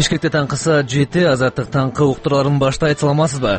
Бишкекте таңкы саат 7 азаттык таңкы уктурларын баштайт, саламатсызбы?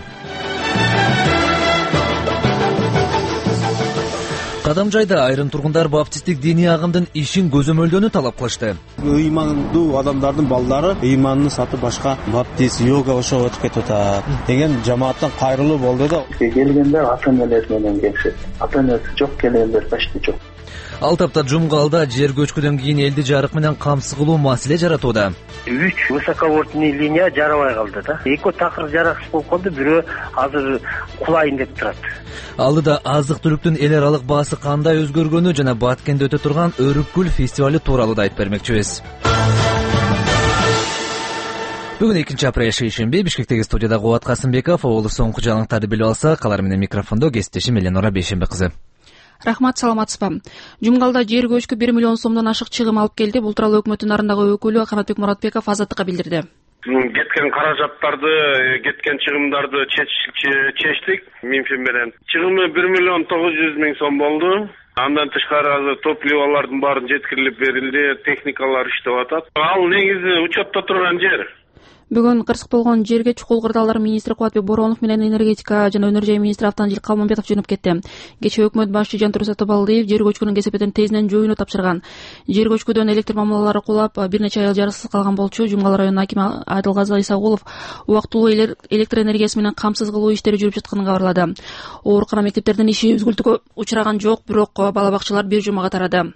Кадамжайда айрым тургундар баптисттик диний агымдын ишин көзөмөлдөөнү талап кылышты. Ыймандуу адамдардын балдары ыйманын сатып башка баптист, йога ошого өтүп кетип атат деген жамааттан кайрылуу болду да. Келгендер ата-энелер менен келишет. Ата-энеси жок келгендер почти жок. Ал тапта Жумгалда жер көчкүдөн кийин элди жарык менен камсыз кылуу маселе жаратууда. 3 высоковольтный линия жарабай калды да. Экөө такыр жараксыз болуп калды, бирөө азыр кулайын деп турат. Алдыда азык-түлүктүн эл аралык баасы кандай өзгөргөнү жана Баткенде өтө турган Өрүкүл фестивали тууралуу да айтып бермекчибиз. Бүгүн 2 апрель шейшемби Бишкектеги студияда Кубат Касымбеков, оолу соңку жаңылыктарды билип алсак, алар менен микрофондо кесиптешим Эленора Бейшембе кызы. Рахмат, саламатсызбы? Жумгалда жер көчкү 1 миллион сомдон ашык чыгым алып келди. Бул тууралуу өкмөттүн нарындагы өкүлү Канатбек Муратбеков Азаттыкка билдирди. Кеткен каражаттарды, кеткен чыгымдарды чечтик Минфин менен. Чыгымы 1 миллион 900 миң сом болду. Андан тышкары азыр топливолордун баарын жеткирилип берилди, техникалар иштеп атат. Ал негизи учетто турган жер. Бүгүн кырсык болгон жерге чукул кырдаалдар министри Кубатбек Боронов менен энергетика жана өнөр жай министри Автандил Калмамбетов жөнөп кетти. Кечээ өкмөт башчы Жантур Сатыбалдиев жер көчкүнүн кесепетин тезинен жоюуну тапшырган. Жер көчкүдөн электр мамилалары кулап, бир нече ай жарыксыз калган болчу. Жумгал районунун акими Адылгазы Исагулов убактылуу электр энергиясы менен камсыз кылуу иштери жүрүп жатканын кабарлады. Оорукана мектептердин иши үзгүлтүккө учураган жок, бирок бала бакчалар бир жумага тарады.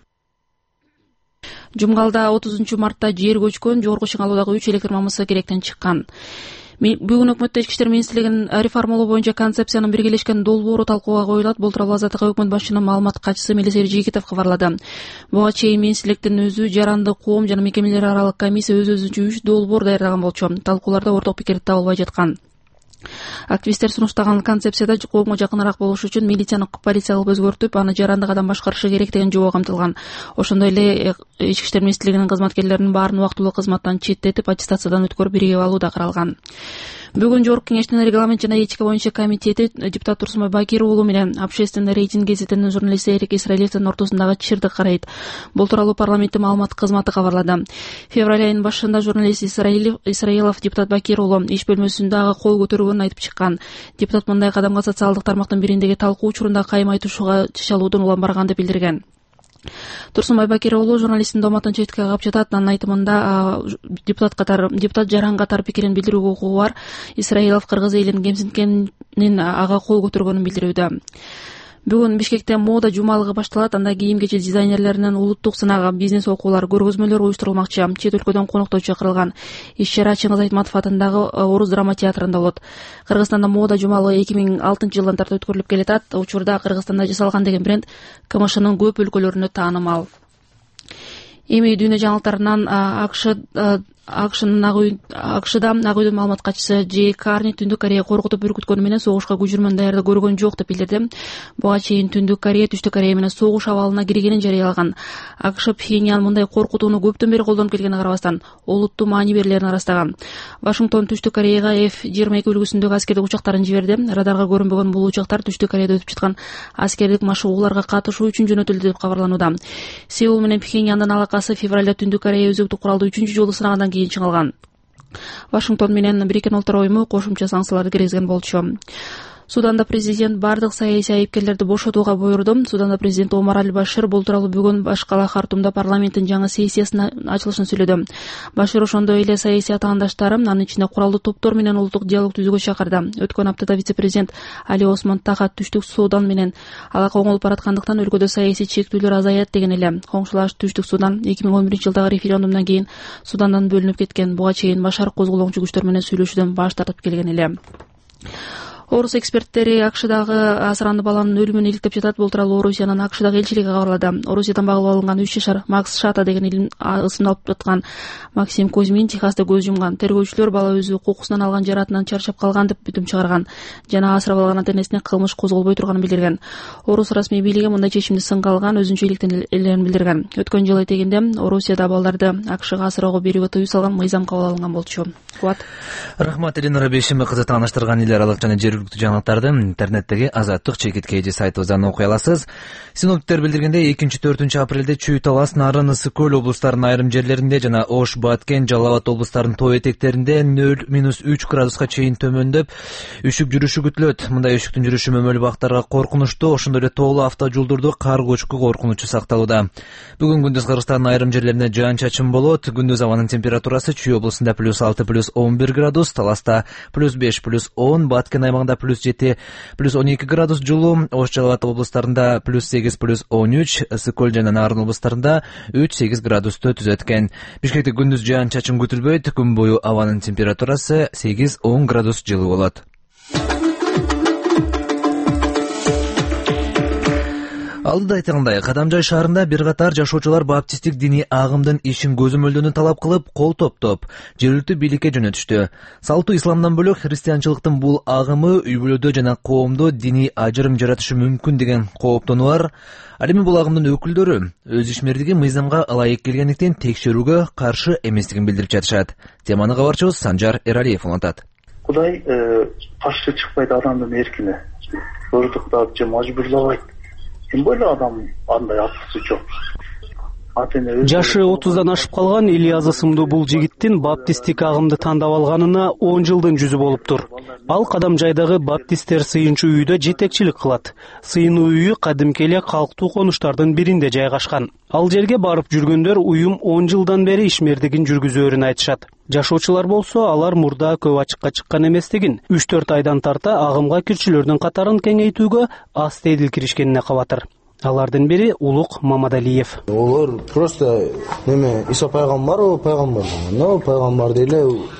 Жумгалда 30-мартта жер көчкөн жогорку чыңалуудагы 3 электр мамысы керектен чыккан. Бүгүн өкмөттө Ички иштер министрлигинин реформалоо боюнча концепциянын биргелешкен долбоору талкууга коюлат. Бул тууралуу Азаттыкка өкмөт башчынын маалымат катчысы Мелисер Жигитов кабарлады. Буга чейин министрликтин өзү жаранды коом жана мекемелер аралык комиссия өз-өзүнчө 3 долбоор даярдаган болчу. Талкууларда орток пикир табылбай жаткан. Активисттер сунуштаган концепцияда коомго жакыныраак болуш үчүн милицияны полиция кылып өзгөртүп, аны жарандык адам башкарышы керек деген жобо камтылган. Ошондой эле Ички иштер министрлигинин кызматкерлеринин баарын убактылуу кызматтан четтетип, аттестациядан өткөрүп биригип алуу да каралган. Бүгүн Жогорку кеңештин регламент жана этика боюнча комитети депутат Турсунбай Бакир уулу менен общественный рейтинг гезитинин журналисти Эрик Исраилевдин ортосундагы чырдык карайт. Бул тууралуу парламенттин маалымат кызматы кабарлады. Февраль айынын башында журналист Исраилов депутат Бакир уулу иш бөлмөсүндө кол көтөргөнүн айтып чыккан. Депутат мындай кадамга социалдык тармактын бириндеги талкуу учурунда кайым айтышууга чалуудан улам барганды билдирген. Турсунбай Бакир уулу журналисттин доматын четке кагып жатат. Анын айтымында депутат жаран катар пикирин билдирүүгө укугу бар. Исраилов кыргыз элин кемсинткенин ага кол көтөргөнүн билдирүүдө. Бүгүн Бишкекте мода жумалыгы башталат. Анда кийим-кечек дизайнерлеринин улуттук сынагы, бизнес окуулар, көргөзмөлөр уюштурулмакчы. Чет өлкөдөн коноктор чакырылган. Иш-чара Чыңгыз Айтматов атындагы Орус драма театрында болот. Кыргызстанда мода жумалыгы 2006 жылдан тарта өткөрүлүп келатат. Учурда Кыргызстанда жасалган деген бренд КМШнын көп өлкөлөрүнө таанымал. Эми дүйнө жаңылыктарынан АКШда ак үйдүн маалымат катчысы Джей Карни Түндүк Корея коркутуп үркүткөнү менен согушка күжүрмөн даярда көргөн жок деп билдирди. Буга чейин Түндүк Корея Түштүк Корея менен согуш абалына киргенин жарыялаган. АКШ Пхеньян мындай коркутууну көптөн бери колдонуп келгенине карабастан олуттуу маани берлерин арастаган. Вашингтон Түштүк Кореяга F-22 үлгүсүндөгү аскердик учактарын жиберди. Радарга көрүнбөгөн бул учактар Түштүк Кореяда өтүп жаткан аскердик машыгууларга катышуу үчүн жөнөтүлдү деп кабарланууда. Сеул менен Пхеньяндын алакасы февралда Түндүк Корея өзөктүк куралды 3-жолу сынагандан кийин чыңалган. Вашингтон менен Бириккен Улуттар уюму кошумча санкцияларды киргизген болчу. Суданда президент бардык саясий айыпкерлерди бошотууга буйрду. Суданда президент Омар Аль-Башир бул тууралуу бүгүн башкала Хартумда парламенттин жаңы сессиясынын ачылышын сүйлөдү. Башир ошондой эле саясий атаандаштары, анын ичинде куралдуу топтор менен улуттук диалог түзүүгө чакырды. Өткөн аптада вице-президент Али Осман Тахат Түштүк Судан менен алака оңолуп бараткандыктан өлкөдө саясий чектүүлөр азаят деген эле. Коңшулаш Түштүк Судан 2011 жылдагы референдумдан кийин Судандан бөлүнүп кеткен. Буга чейин Башар козголоңчу күчтөр менен сүйлөшүүдөн баш тартып келген эле. Орус эксперттери АКШдагы асыранды баланын өлүмүн иликтеп жатат. Бул тууралуу Орусиянын АКШдагы элчилиги кабарлады. Орусиядан багып алынган 3 жашар Макс Шата деген ысымды алып жаткан Максим Кузьмин Техаста көз жумган. Тергөөчүлөр бала өзү кокусунан алган жаратынан чарчап калган деп бүтүм чыгарган. Жана асырап алган ата-энесине кылмыш козголбой турганын билдирген. Орус расмий бийлиги мындай чечимди сынга алган, өзүнчө иликтенелерин билдирген. Өткөн жылы этегинде Орусияда балдарды АКШга асыроого берүүгө тыюу салган мыйзам кабыл алынган болчу. Кубат. Рахмат, Элинора Бейшимова кызы тааныштырган эл аралык жана жергиликтүү жаңылыктарды интернеттеги Азаттык чекит KG сайтыбыздан окуй аласыз. Синоптиктер билдиргендей 2-4 апрелде Чүй, Талас, Нарын, Ысык көл облустарынын айрым жерлеринде жана Ош, Баткен, Жалал Абад облустарынын тоо этектеринде 0-3 градуска чейин төмөндөп үшүк жүрүшү күтүлөт. Мындай үшүктүн жүрүшү мөмөлүү бактарга коркунучтуу, ошондой эле тоолуу автожолдордо кар көчкү коркунучу сакталууда. Бүгүн күндүз Кыргызстандын айрым жерлеринде жаан-чачын болот. Күндүз абанын температурасы Чүй облусунда +6, +11 градус, Таласта +5, +10, Баткен аймагында +7, +12 градус жылуу, Ош, Жалал Абад облустарында +8, +13, Ысык көл жана Нарын облустарында 3-8 градусту түзөт экен. Бишкекте күндүз жаан-чачын күтүлбөйт, күн бою абанын температурасы 8-10 градус жылуу болот. Алдыда айтылгандай, Кадамжай шаарында бир катар жашоочулар баптисттик диний агымдын ишин көзөмөлдөөнү талап кылып, кол топтоп, жергиликтүү бийликке жөнөтүштү. Салттуу исламдан бөлөк христианчылыктын бул агымы үй-бүлөдө жана коомдо диний ажырым жаратышы мүмкүн деген кооптонуу бар. Ал эми бул агымдын өкүлдөрү өз ишмердиги мыйзамга ылайык келгендиктен текшерүүгө каршы эместигин билдирип жатышат. Теманы кабарчыбыз Санжар Эралиев улантат. Кудай каршы чыкпайт адамдын эркине. Зордуктап же мажбурлабайт. Тем более адам андай акысы жок. Жашы 30-дан ашып калган Ильяз ысымдуу бул жигиттин баптисттик агымды тандап алганына 10 жылдын жүзү болуптур. Ал Кадамжайдагы баптисттер сыйынчу үйдө жетекчилик кылат. Сыйынуу үйү кадимки эле калктуу конуштардын биринде жайгашкан. Ал жерге барып жүргөндөр уюм 10 жылдан бери ишмердигин жүргүзөөрүн айтышат. Жашоочулар болсо алар мурда көп ачыкка чыккан эместигин, 3-4 айдан тарта агымга кирчилердин катарын кеңейтүүгө астейдил киришкенине кабатыр. Алардын бири Улук Мамадалиев. Олар просто Иса пайгамбар, пайгамбар деле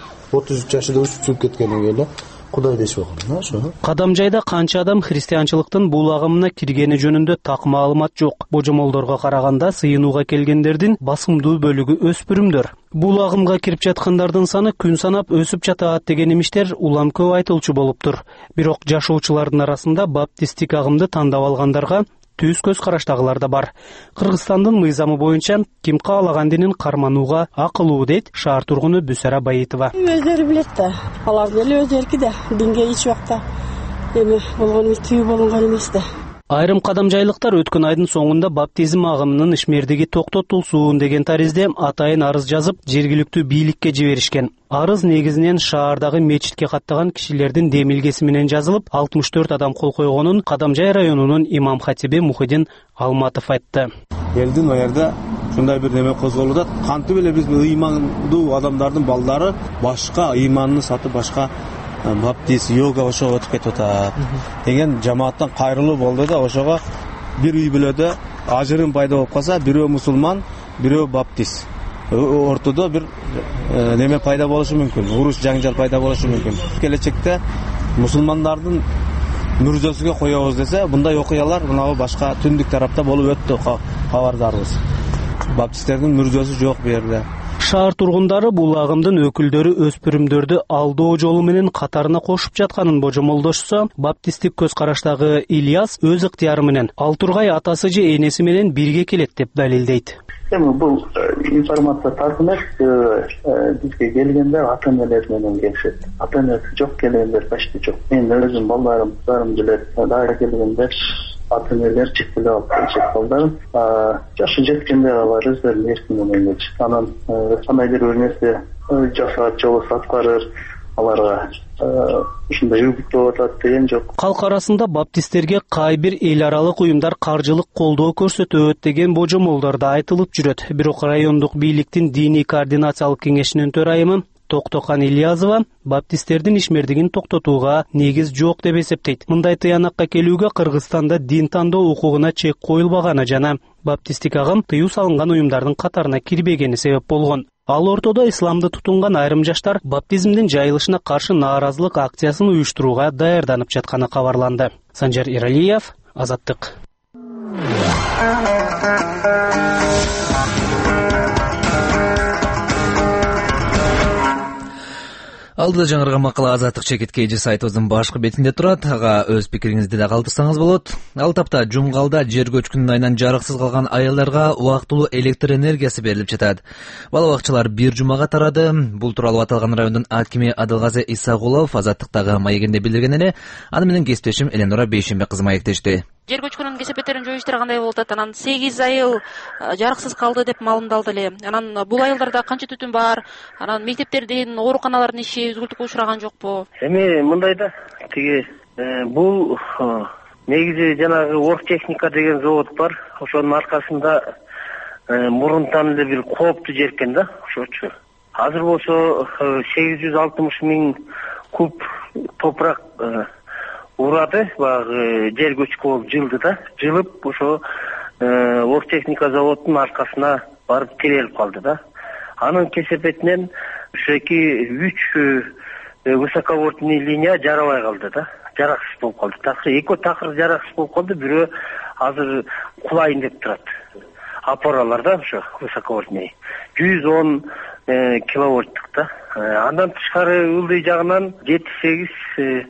33 жашында өсүп кеткениге эле Кудай дешип койгон, ошо. Кадамжайда канча адам христианчылыктын бул агымына киргени жөнүндө так маалымат жок. Божомолдорго караганда сыйынууга келгендердин басымдуу бөлүгү өспүрүмдөр. Бул агымга кирип жаткандардын саны күн санап өсүп жатат деген имиштер улам көп айтылчу болуптур. Бирок жашоочулардын арасында баптисттик агымды тандап алгандарга түз көз караштагылар да бар. Кыргызстандын мыйзамы боюнча ким каалаган динин карманууга акылуу дейт шаар тургуну Бүсара Байитова. Өздөрү билет да. Алардын эле өз эрки да. Динге эч убакта эми болгон түү болгон эмес да. Айрым кадамжайлыктар өткөн айдын соңунда баптизм агымынын ишмердиги токтотулсун деген таризде атайын арыз жазып, жергиликтүү бийликке жиберишкен. Арыз негизинен шаардагы мечитке каттаган кишилердин демилгеси менен жазылып, 64 адам кол койгонун Кадамжай районунун имам хатиби Мухиддин Алматов айтты. Элдин оярда ушундай бир неме козголууда, кантип эле биздин ыймандуу адамдардын балдары башка ыйманын сатып башка баптист, йога ошого өтүп кетип атат деген жамааттан кайрылуу болду да, ошого бир үй бүлөдө ажырым пайда болуп калса, бирөө мусулман, бирөө баптист. Ортодо бир неме пайда болушу мүмкүн, уруш жаңжал пайда болушу мүмкүн. Келечекте мусулмандардын мүрзөсүгө коебуз десе, мындай окуялар мынабу башка түндүк тарапта болуп өттү, кабардарбыз. Баптисттердин мүрзөсү жок бу жерде. Шаар тургундары бул агымдын өкүлдөрү өспүрүмдөрдү алдоо жолу менен катарына кошуп жатканын божомолдошсо, баптисттик көз караштагы Ильяс өз ыктыяры менен ал тургай атасы же энеси менен бирге келет деп далилдейт. Эми бул информация так эмес, бизге келгендер ата-энелер менен келишет. Ата-энеси жок келгендер почти жок. Мен өзүм балдарым билет, дайра келгендер ата-энелер чектелип алып келишет балдарым. Жашы жеткендер алар өздөрүнүн эрки менен келишет. Анан кандайдыр бир нерсе жасап, же болбосо аткарыр, аларга ушундай үгүттөп атат деген жок. Калк арасында баптисттерге кай бир эл аралык уюмдар каржылык колдоо көрсөтөт деген божомолдор да айтылып жүрөт. Бирок райондук бийликтин диний координациялык кеңешинин төрайымы Токтокан Ильязова баптисттердин ишмердигин токтотууга негиз жок деп эсептейт. Мындай тыянакка келүүгө Кыргызстанда дин тандоо укугуна чек коюлбаганы жана баптисттик агым тыюу салынган уюмдардын катарына кирбегени себеп болгон. Ал ортодо исламды тутунган айрым жаштар баптизмдин жайылышына каршы нааразылык акциясын уюштурууга даярданып жатканы кабарланды. Санжар Эралиев, Азаттык. Алдыда жаңырган макала Азаттык чекит KG сайтыбыздын башкы бетинде турат. Ага өз пикириңизди да калтырсаңыз болот. Ал тапта Жумгалда жер көчкүнүнүн айынан жарыксыз калган аялдарга убактылуу электр энергиясы берилип жатат. Бала бакчалар бир жумага тарады. Бул тууралуу аталган райондун акими Адылгазы Исагулов Азаттыктагы маегинде билдирген эле. Аны менен кесиптешим Эленора Бейшембек кызы маектешти. Жер көчкүнүнүн кесепеттерин жоюштар кандай болуп атат? Анан 8 айыл жарыксыз калды деп маалымдалды эле. Анан бул айылдарда канча түтүн бар? Анан мектептердин, ооруканалардын иши үзгүлтүккө учураган жокпу? Эми мындай да, бул негизи жанагы оргтехника деген завод бар. Ошонун аркасында мурунтан эле бир кооптуу жер экен да, ошочу. Азыр болсо 860 миң куб топурак урады, баягы жер көчкү болуп жылды да. Жылып ошо оргтехника заводунун аркасына барып тирелип калды да. Анын кесепетинен ушеки 3 высоковольтный линия жарабай калды да. Жараксыз болуп калды. Экөө такыр жараксыз болуп калды, бирөө азыр кулайын деп турат. Опоралар да ошо высоковольтный 110 киловольттук да. Андан тышкары ылдый жагынан 7-8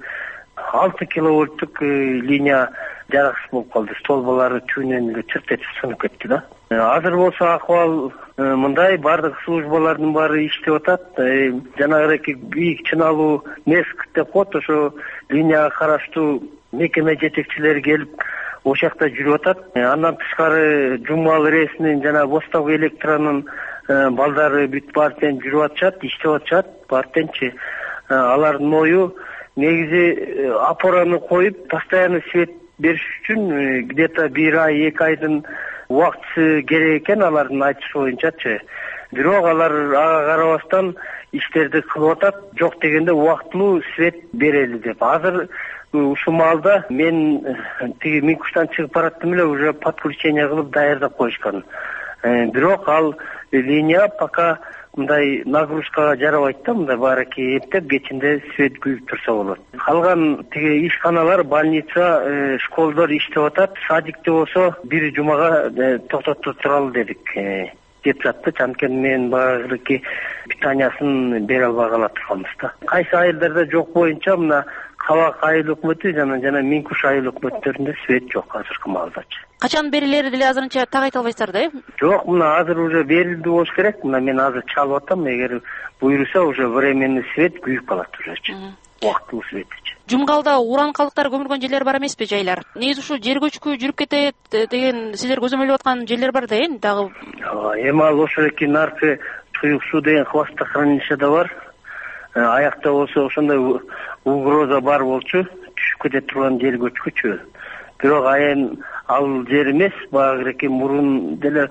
6 киловольттук линия жараксыз болуп калды. Столбалары түбүнөн эле чыртетип сынып кетти да. Азыр болсо акыбал мындай, бардык службалардын баары иштеп атат. Жанагы бийик чыналуу МЭСК деп коет, ошо линияга караштуу мекеме жетекчилери келип ошол жакта жүрүп атат. Андан тышкары Жумгал РЭСнин жана Босток электронун балдары бүт бартен жүрүп атышат, иштеп атышат. Бартенчи алардын ою негизи опораны коюп постоянно свет бериш үчүн где-то 1 ай 2 айдын убактысы керек экен алардын айтышы боюнчачы. Бирок алар ага карабастан иштерди кылып атат, жок дегенде убактылуу свет берели деп. Азыр ушул маалда мен Минкуштан чыгып бараттым эле, уже подключение кылып даярдап коюшкан. Бирок ал линия пока мындай нагрузкага жарабайт да, мындай баарыки эптеп кечинде свет күйүп турса болот. Калган ишканалар, больница, школдор иштеп атат. Садикте болсо бир жумага токтотуп туралы дедик. Деп жатты, анткени мен баарыки питаниясын бере албай кала турганбыз да. Кайсы айылдарда жок боюнча мына Кабак айыл өкмөтү жана Минкуш айыл өкмөттөрүндө свет жок азыркы маалдачы. Качан берилери деле азырынча так айта албайсыздар да? Жок, мына азыр уже берилди болуш керек. Мына мен азыр чалып атам, эгер буйруса уже временный свет күйүп калат уже. Убактылуу светичи. Жумгалда уран калдыктары көмүлгөн жерлер бар эмеспи жайлар? Негизи ушу жер көчкү жүрүп кетет деген силер көзөмөлдөп аткан жерлер бар да дагы? Эми ал ошо эки наркы туюк суу деген хвостохранилищеде бар. Аякта болсо ошондой угроза бар болчу, түшүп кете турган жер көчкүчү. Бирок айын ал жер эмес, баягы мурун деле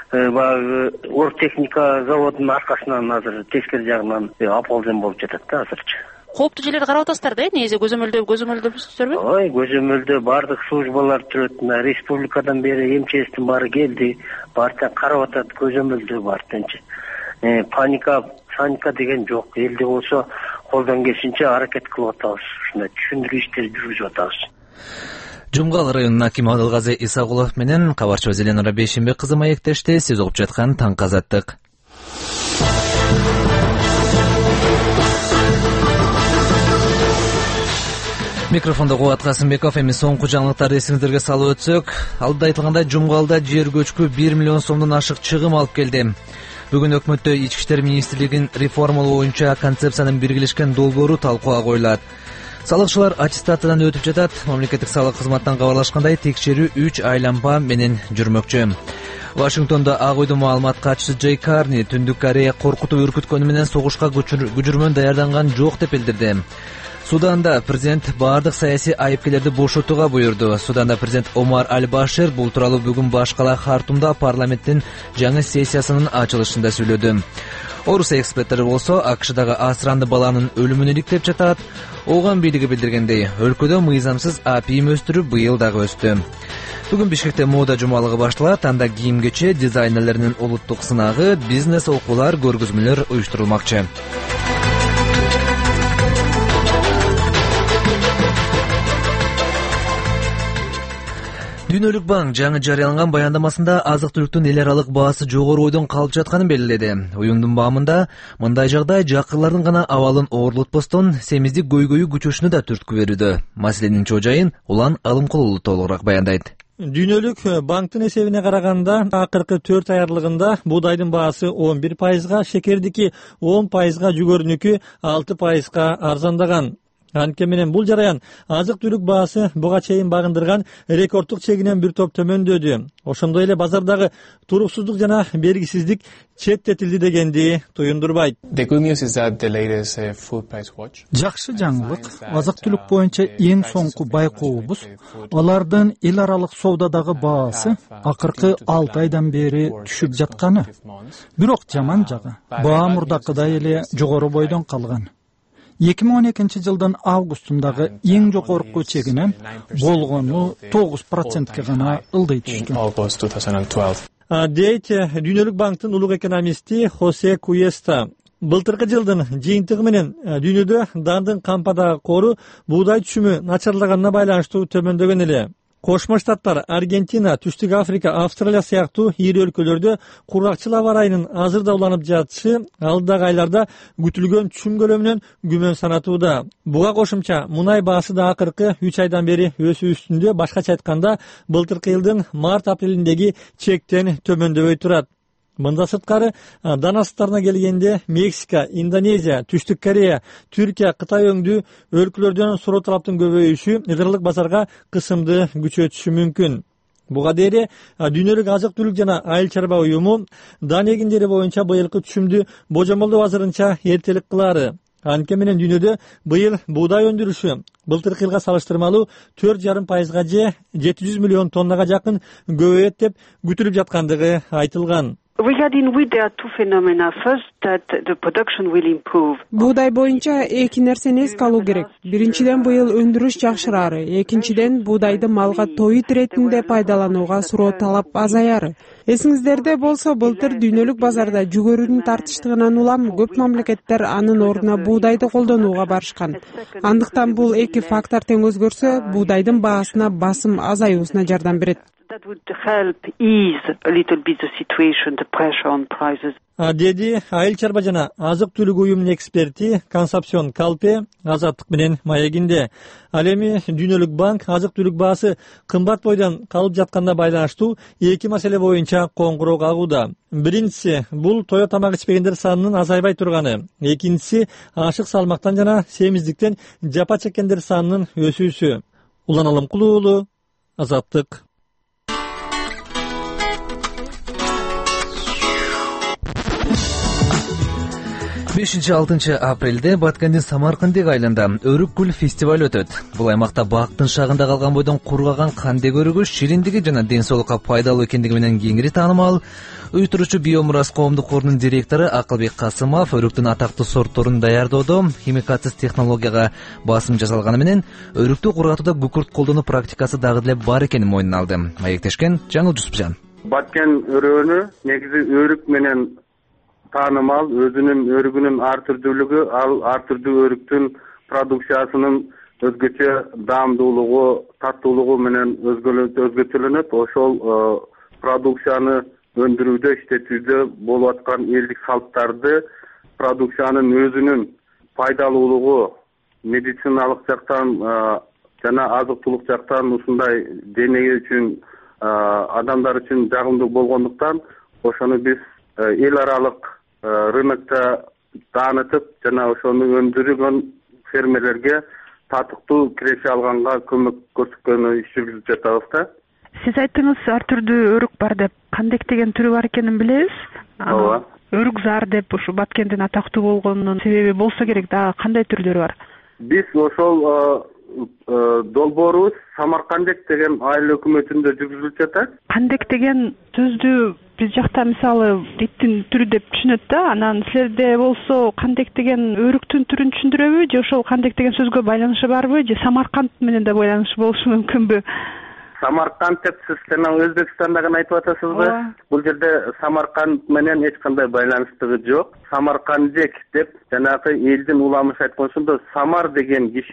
баягы оргтехника заводунун аркасынан азыр тескери жагынан оползем болуп жатат да азырчы. Кооптуу жерлерди карап атасыздар да, негизи көзөмөлдөпсүздарбы? Ой, көзөмөлдө бардык службалар турат, республикадан бери МЧСтин баары келди, баартан карап атат, көзөмөлдө баартанчы. Паника деген жок. Элде болсо колдон келишинче аракет кылып атабыз. Ушундай түшүндүрүү иштери жүргүзүп атабыз. Жумгал районунун акими Адылгазы Исагулов менен кабарчыбыз Эленора Бейшембек кызы маектешти. Сиз угуп жаткан Таңкы Азаттык. Микрофонда Кубат Касымбеков. Эми соңку жаңылыктарды эсиңиздерге салып өтсөк, алдыда айтылгандай Жумгалда жер көчкү 1 миллион сомдон ашык чыгым алып келди. Бүгүн өкмөттө Ички иштер министрлигинин реформалоо боюнча концепциянын биргелешкен долбоору талкууга коюлат. Салыкчылар аттестациядан өтүп жатат. Мамлекеттик салык кызматтан кабарлашкандай, текшерүү 3 айланма менен жүрмөкчү. Вашингтондо Ак Үйдүн маалымат катчысы Джей Карни Түндүк Корея коркутуп үркүткөнү менен согушка күчүрмөн даярданган жок деп билдирди. Суданда президент бардык саясий айыпкерлерди бошотууга буйрду. Суданда президент Омар Аль-Башир бул тууралуу бүгүн баш кала Хартумда парламенттин жаңы сессиясынын ачылышында сүйлөдү. Орус эксперттери болсо АКШдагы асыранды баланын өлүмүн иликтеп жатат. Ооган бийлиги билдиргендей, өлкөдө мыйзамсыз апийим өстүрүү быйыл дагы өстү. Бүгүн Бишкекте мода жумалыгы башталат. Анда кийим-кече дизайнерлеринин улуттук сынагы, бизнес окуулар, көргөзмөлөр уюштурулмакчы. Дүйнөлүк банк жаңы жарыяланган баяндамасында азык-түлүктүн эл аралык баасы жогору бойдон калып жатканын белгиледи. Уюмдун баамында мындай жагдай жакырлардын гана абалын оорлотпостон семиздик көйгөйү күчөшүнө да түрткү берүүдө. Маселенин чоо-жайын Улан Алымкулулу толугураак баяндайт. Дүйнөлүк банктын эсебине караганда акыркы 4 ай аралыгында буудайдын баасы 11%, шекердики 10%, жүгөрүнүкү 6%га арзандаган. Анткени менен бул жараян азык-түлүк баасы буга чейин багындырган рекорддук чегинен бир топ төмөндөдү. Ошондой эле базардагы туруксуздук жана белгисиздик четтетилди дегенди туюндурбайт. Жакшы жаңылык, азык-түлүк боюнча эң соңку байкообуз алардын эл аралык соодадагы баасы акыркы 6 айдан бери түшүп жатканы. Бирок жаман жагы, баа мурдакыдай эле жогору бойдон калган. 2012 жылдын августундагы эң жогорку чегинен болгону 9%ке гана ылдый түштү. Дейт Дүйнөлүк банктын улук экономисти Хосе Куеста. Былтыркы жылдын жыйынтыгы менен дүйнөдө дандын кампадагы кору буудай түшүмү начарлаганына байланыштуу төмөндөгөн эле. Кошмо Штаттар, Аргентина, Түштүк Африка, Австралия сыяктуу ири өлкөлөрдө кургакчыл аба ырайынын азырда уланып жатышы алдагы айларда күтүлгөн түшүм көлөмүнөн күмөн санатууда. Буга кошумча мунай баасы да акыркы 3 айдан бери өсүү үстүндө, башкача айтканда, былтыркы жылдын март-апрелиндеги чектен төмөндөбөй турат. Мында сырткары дан астарына келгенде Мексика, Индонезия, Түштүк Корея, Түркия, Кытай өңдүү өлкөлөрдөн суроо талаптын көбөйүшү ыдырылык базарга кысымды күчөтүшү мүмкүн. Буга дейре Дүйнөлүк азык-түлүк жана айыл чарба уюму дан эгиндери боюнча быйылкы түшүмдү божомолдоо азырынча эртелик кылаары. Анткени менен дүйнөдө быйыл буудай өндүрүшү былтыркы жылга салыштырмалуу 4,5%га же 700 миллион тоннага жакын көбөйөт деп күтүлүп жаткандыгы айтылган. Буудай боюнча эки нерсени эске алуу керек. Биринчиден быйыл өндүрүш жакшырары, экинчиден буудайды малга тоют иретинде пайдаланууга суроо талап азаяры. Эсиңиздерде болсо, былтыр дүйнөлүк базарда жүгөрүнүн тартыштыгынан улам көп мамлекеттер анын ордуна буудайды колдонууга барышкан. Андыктан бул эки фактор тең өзгөрсө, буудайдын баасына басым азаюусуна жардам берет. Деди айыл чарба жана азык-түлүк уюмунун эксперти Консапсион Калпе Азаттык менен маегинде. Ал эми Дүйнөлүк банк азык-түлүк баасы кымбат бойдон калып жатканына байланыштуу эки маселе боюнча коңгуроо кагууда. Биринчиси бул тоё тамак ичпегендер санынын азайбай турганы. Экинчиси ашык салмактан жана семиздиктен жапа чеккендер санынын өсүүсү. Улан Алымкулуу, Азаттык. 5-6 апрелде Баткендин Самаркандек айылында Өрүк гүл фестиваль өтөт. Бул аймакта бактын шагында калган бойдон кургаган кандек өрүгү шириндиги жана ден соолукка пайдалуу экендиги менен кеңири таанымал. Уюштуруучу Биомурас коомдук корунун директору Акылбек Касымов өрүктүн атактуу сортторун даярдоодо химикатсыз технологияга басым жасалганы менен өрүктү кургатууда күкүрт колдонуу практикасы дагы деле бар экенин мойнуна алды. Маектешкен Жаңыл Жусупжан. Баткен өрөөнү негизи өрүк менен таанымал, өзүнүн өрүгүнүн ар түрдүүлүгү, ал ар түрдүү өрүктүн продукциясынын өзгөчө даамдуулугу, таттуулугу менен өзгөчөлөнөт. Ошол продукцияны өндүрүүдө, иштетүүдө болуп аткан элдик салттарды, продукциянын өзүнүн пайдалуулугу медициналык жактан жана азык-түлүк жактан ушундай дене үчүн, адамдар үчүн жагымдуу болгондуктан ошону биз эл аралык рынокто таанытып жана ошону өндүргөн фермерлерге татыктуу киреше алганга көмөк көрсөткөнү иш жүргүзүп жатабыз да. Сиз айттыңыз ар түрдүү өрүк бар деп. Кандек деген түрү бар экенин билебиз. Ооба. Өрүк зар деп ушу Баткендин атактуу болгонунун себеби болсо керек, дагы кандай түрлөрү бар? Биз ошол долбоорубуз Самаркандек деген айыл өкмөтүндө жүргүзүлүп жатат. Кандек деген сөздү биз жакта мисалы иттин түрү деп түшүнөт да, анан силерде болсо кандек деген өрүктүн түрүн түшүндүрөбү же ошол кандек деген сөзгө байланышы барбы же Самарканд менен да байланышы болушу мүмкүнбү? Самарканд деп сиз жана Өзбекстанда гана айтып атасызбы? Бул жерде Самарканд менен эч кандай байланыштыгы жок. Самаркандек деп жанагы элдин уламышы айткан ошондо Самар деген киши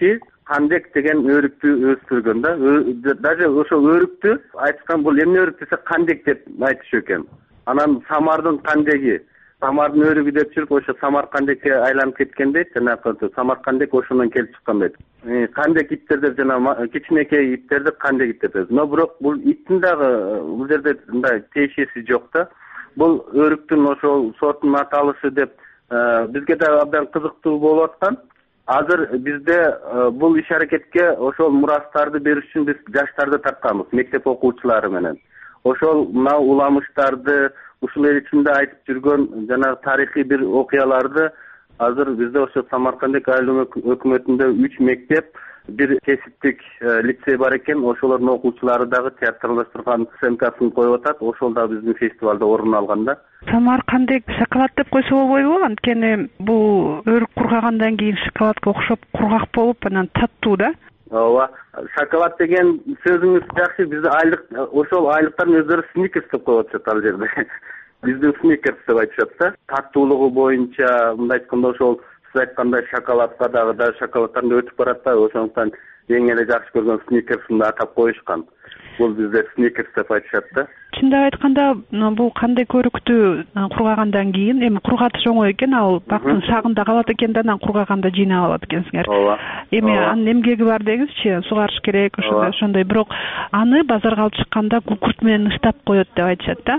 кандек деген өрүктү өстүргөн да. Даже ошо өрүктү айтышкан, бул эмне өрүк десе кандек деп айтышы экен. Анан самардын кандеги, самардын өрүгү деп жүрүп ошо самаркандекке айланып кеткен дейт. Жанагы самаркандек ошондон келип чыккан дейт. Кандек иттер деп жана кичинекей иттерди кандек ит деп. Но бирок бул иттин дагы бул жерде мындай тиешеси жок да. Бул өрүктүн ошол сортунун аталышы деп бизге дагы абдан кызыктуу болуп аткан. Азыр бизде бул иш-аракетке ошол мурастарды бериш үчүн биз жаштарды тартканбыз, мектеп окуучулары менен. Ошол мына уламыштарды, ушул эл ичинде айтып жүргөн жанагы тарыхый бир окуяларды азыр бизде ошо Самаркандек айылдык өкмөтүндө 3 мектеп, бир кесиптик лицей бар экен. Ошолордун окуучулары дагы театрлаштырган сценкасын коюп атат. Ошол да биздин фестивалда орун алган да. Самаркандек шоколад деп койсо болбойбу? Анткени бул өрүк кургагандан кийин шоколадка окшоп кургак болуп, анан таттуу да. Ооба, шоколад деген сөзүңүз жакшы. Бизде айлык, ошол айлыктардын өздөрү сникерс деп коюп атышат ал жерде. Биздин сникерс деп айтышат да. Таттуулугу боюнча мындай айтканда ошол сиз айткандай шоколадка дагы шоколадтарды өтүп барат да. Ошондуктан эң эле жакшы көргөн сникерсин да атап коюшкан. Бул бизде сникерс деп айтышат да. Чындап айтканда бул кандек өрүктү кургагандан кийин, эми кургатыш оңой экен, ал бактын шагында калат экен да, анан кургаганда жыйнап алат экенсиңер. Ооба. Эми анын эмгеги бар деңизчи, сугарыш керек, ошондой. Бирок аны базарга алып чыкканда күкүрт менен ыштап коет деп айтышат да.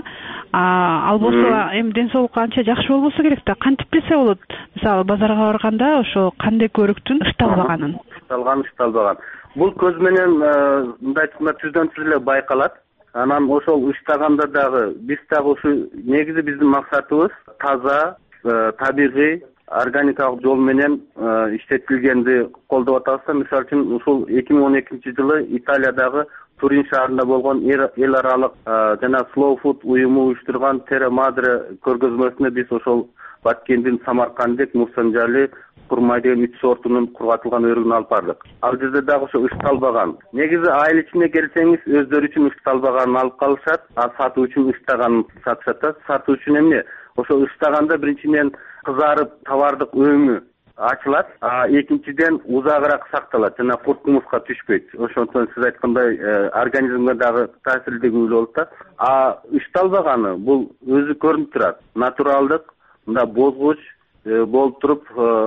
Ал болсо эми ден соолукка анча жакшы болбосо керек да. Кантип билсе болот? Мисалы базарга барганда ошо кандек өрүктүн ышталбаганын. Ышталбаган. Бул көз менен мындай айтканда түздөн түз эле байкалат. Анан ошол ыштаганда дагы биз дагы ушу негизи биздин максатыбыз таза, табигый, органикалык жол менен иштетилгенди колдоп атабыз да. Мисалы үчүн ушул 2012-жылы Италиядагы Турин шаарында болгон эл аралык жана Slow Food уюму уюштурган Terra Madre көргөзмөсүнө биз ошол Баткендин Самаркандек, Мусанжали, Курмай деген 3 сортунун кургатылган өрүгүн алып бардык. Ал жерде дагы ошо ышталбаган. Негизи айыл ичине келсеңиз, өздөрү үчүн ышталбаганын алып калышат, а сатуу үчүн ыштаганын сатышат да. Сатуу үчүн эмне? Ошо ыштаганда биринчиден кызарып товардык өңү ачылат, а экинчиден узагыраак сакталат, жана курт кумурска түшпөйт. Ошондон сиз айткандай организмге дагы таасирдүү болот да. А ышталбаганы бул өзү көрүнүп турат. Натуралдык, мында бозгуч болуп туруп,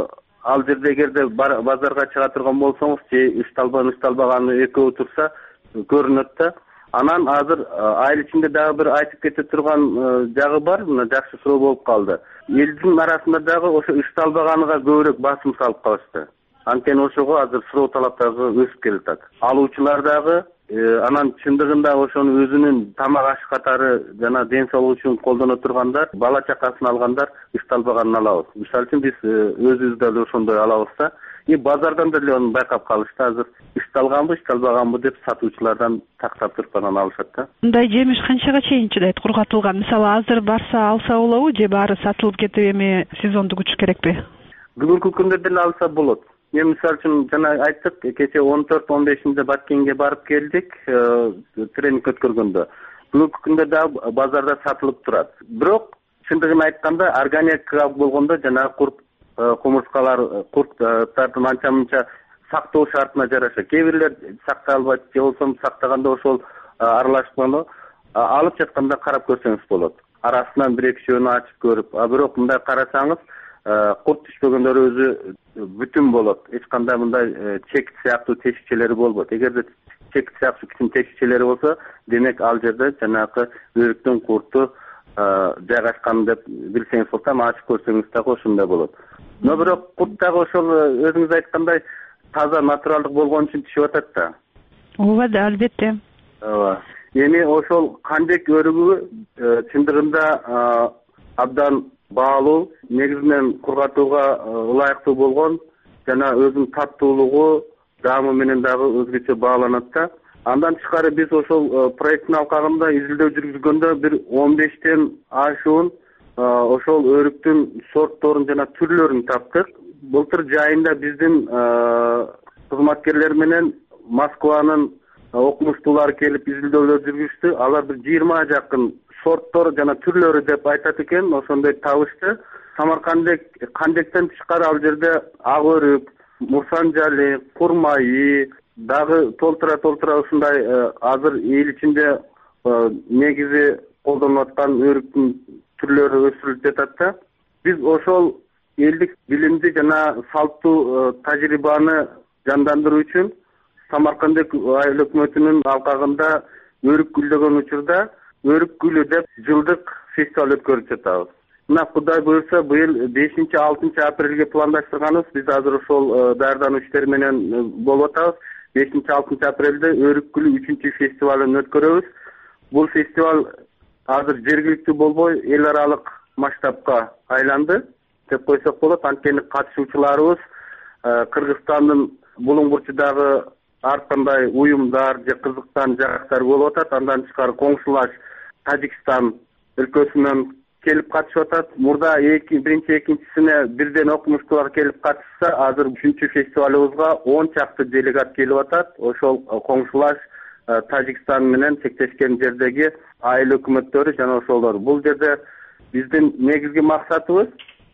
ал жерде эгерде базарга чыга турган болсоңуз, же ышталбаганы экөө турса көрүнөт да. Анан азыр айыл ичинде дагы бир айтып кете турган жагы бар, мына жакшы суроо болуп калды. Элдин арасында дагы ошо ышталбаганга көбүрөөк басым салып калышты. Анткени ошого азыр суроо талаптары өсүп келатат. Алуучулар дагы анан чындыгында ошону өзүнүн тамак ашы катары жана ден соолук үчүн колдоно тургандар, бала чакасын алгандар ышталбаганын алабыз. Мисалы үчүн биз өзүбүз деле ошондой алабыз да. Базардан деле аны байкап калышты. Азыр ышталганбы, ышталбаганбы деп сатуучулардан тактап туруп анан алышат да. Мындай жемиш канчага чейин чыдайт кургатылган? Мисалы азыр барса алса болобу, же баары сатылып кетип эми сезонду күтүш керекпи? Бүгүнкү күндө деле алса болот. Мен мисалы үчүн жана айттык, кече 14-15-инде Баткенге барып келдик, тренинг өткөргөндө. Бүгүнкү күндө да базарда сатылып турат. Бирок чындыгын айтканда органикалык болгондо жана курт кумурскалар, курттардын анча-мынча сактоо шартына жараша кээ бирлер сактай албайт, же болбосо сактаганда ошол аралашканы алып жатканда карап көрсөңүз болот. Арасынан 1-2 ачып көрүп, бирок мындай карасаңыз курт түшпөгөндөр өзү бүтүн болот. Эч кандай мындай чекит сыяктуу тешикчелери болбойт. Эгерде чекит сыяктуу кичин тешикчелери болсо, демек ал жерде жанагы өрүктүн курту жайгашкан деп билсеңиз болот, ачып көрсөңүз дагы ошондой болот. Но бирок курт дагы ошол өзүңүз айткандай таза натуралдык болгон үчүн түшүп атат да. Ооба да, албетте. Ооба. Эми ошол кандек өрүгү чындыгында абдан баалуу, негизинен кургатууга ылайыктуу болгон жана өзүнүн таттуулугу, даамы менен дагы өзгөчө бааланат да. Андан тышкары биз ошол проекттин алкагында изилдөө жүргүзгөндө бир 15тен ашуун ошол өрүктүн сортторун жана түрлөрүн таптык. Былтыр жайында биздин кызматкерлер менен Москванын окумуштуулары келип изилдөөлөр жүргүздү. Алар бир 20 жакын сорттор жана түрлөрү деп айтат экен, ошондой табышты. Самаркандек кандектен тышкары ал жерде ак өрүк, Мурсанжали, Курмайы дагы толтура ушундай азыр эл ичинде негизи колдонуп аткан өрүктүн түрлөрү өсүрүлүп жатат да. Биз ошол элдик билимди жана салттуу тажрыйбаны жандандыруу үчүн Самаркандык айыл өкмөтүнүн алкагында өрүк гүлдөгөн учурда өрүк гүлү деп жылдык фестиваль өткөрүп жатабыз. Мына Кудай буюрса быйыл 5-6 апрелге пландаштырганбыз. Биз азыр ошол даярдануу иштери менен болуп атабыз. 5-6 апрелде өрүк гүлү 3 фестивалын өткөрөбүз. Бул фестиваль азыр жергиликтүү болбой эл аралык масштабка айланды деп койсок болот. Анткени катышуучуларыбыз Кыргызстандын булуң бурчундагы ар кандай уюмдар же кызыккан жактар болуп атат. Андан тышкары коңшулаш Тажикстан өлкөсүнөн келип катышып атат. Мурда биринчи экинчисине бирден окумуштуулар келип катышса, азыр 3 фестивалыбызга 10 чакты делегат келип атат. Ошол коңшулаш Тажикстан менен чектешкен жердеги айыл өкмөттөрү жана ошолор. Бул жерде биздин негизги максатыбыз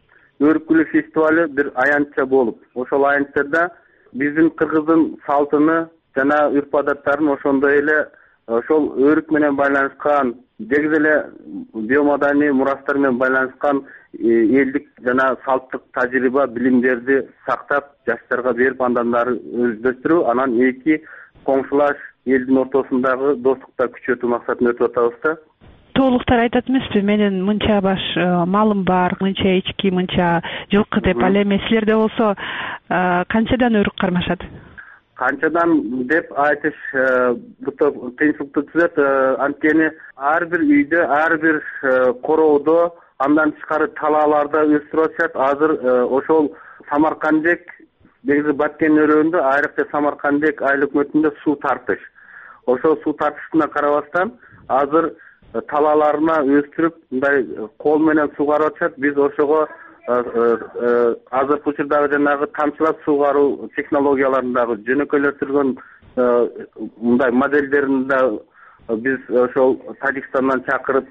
өрүк гүлү фестивалы бир аянтча болуп, ошол аянтчада биздин кыргыздын салтыны жана үрп-адаттарын ошондой эле ошол өрүк менен байланышкан, дегиз эле биомаданий мурастар менен байланышкан элдик жана салттык тажрыйба билимдерди сактап, жаштарга берип, андан ары өздөштүрүү, анан эки коңшулаш элдин ортосундагы достукта күчөтүү максатында өтүп атабыз да. Толуктар айтат эмеспи, менин мынча баш малым бар, мынча эчки, мынча жылкы деп, ал эми силерде болсо канчадан өрүк кармашат? Канчадан деп айтыш кыйынчылыктуу түзөт. Анткени ар бир үйдө, ар бир короодо, андан тышкары талааларда өстүрүп атышат. Азыр ошол Самаркандек негизи Баткен өрөөндө, айрыкча Самаркандек айыл өкмөтүндө суу тартыш. Ошол суу тартышына карабастан азыр талааларына өстүрүп, мындай кол менен сугарып атышат. Биз ошого азыркы учурдагы жанагы тамчылап суугаруу технологияларындагы жөнөкөйлөштүргөн мындай модельдерин да биз ошол Тажикстандан чакырып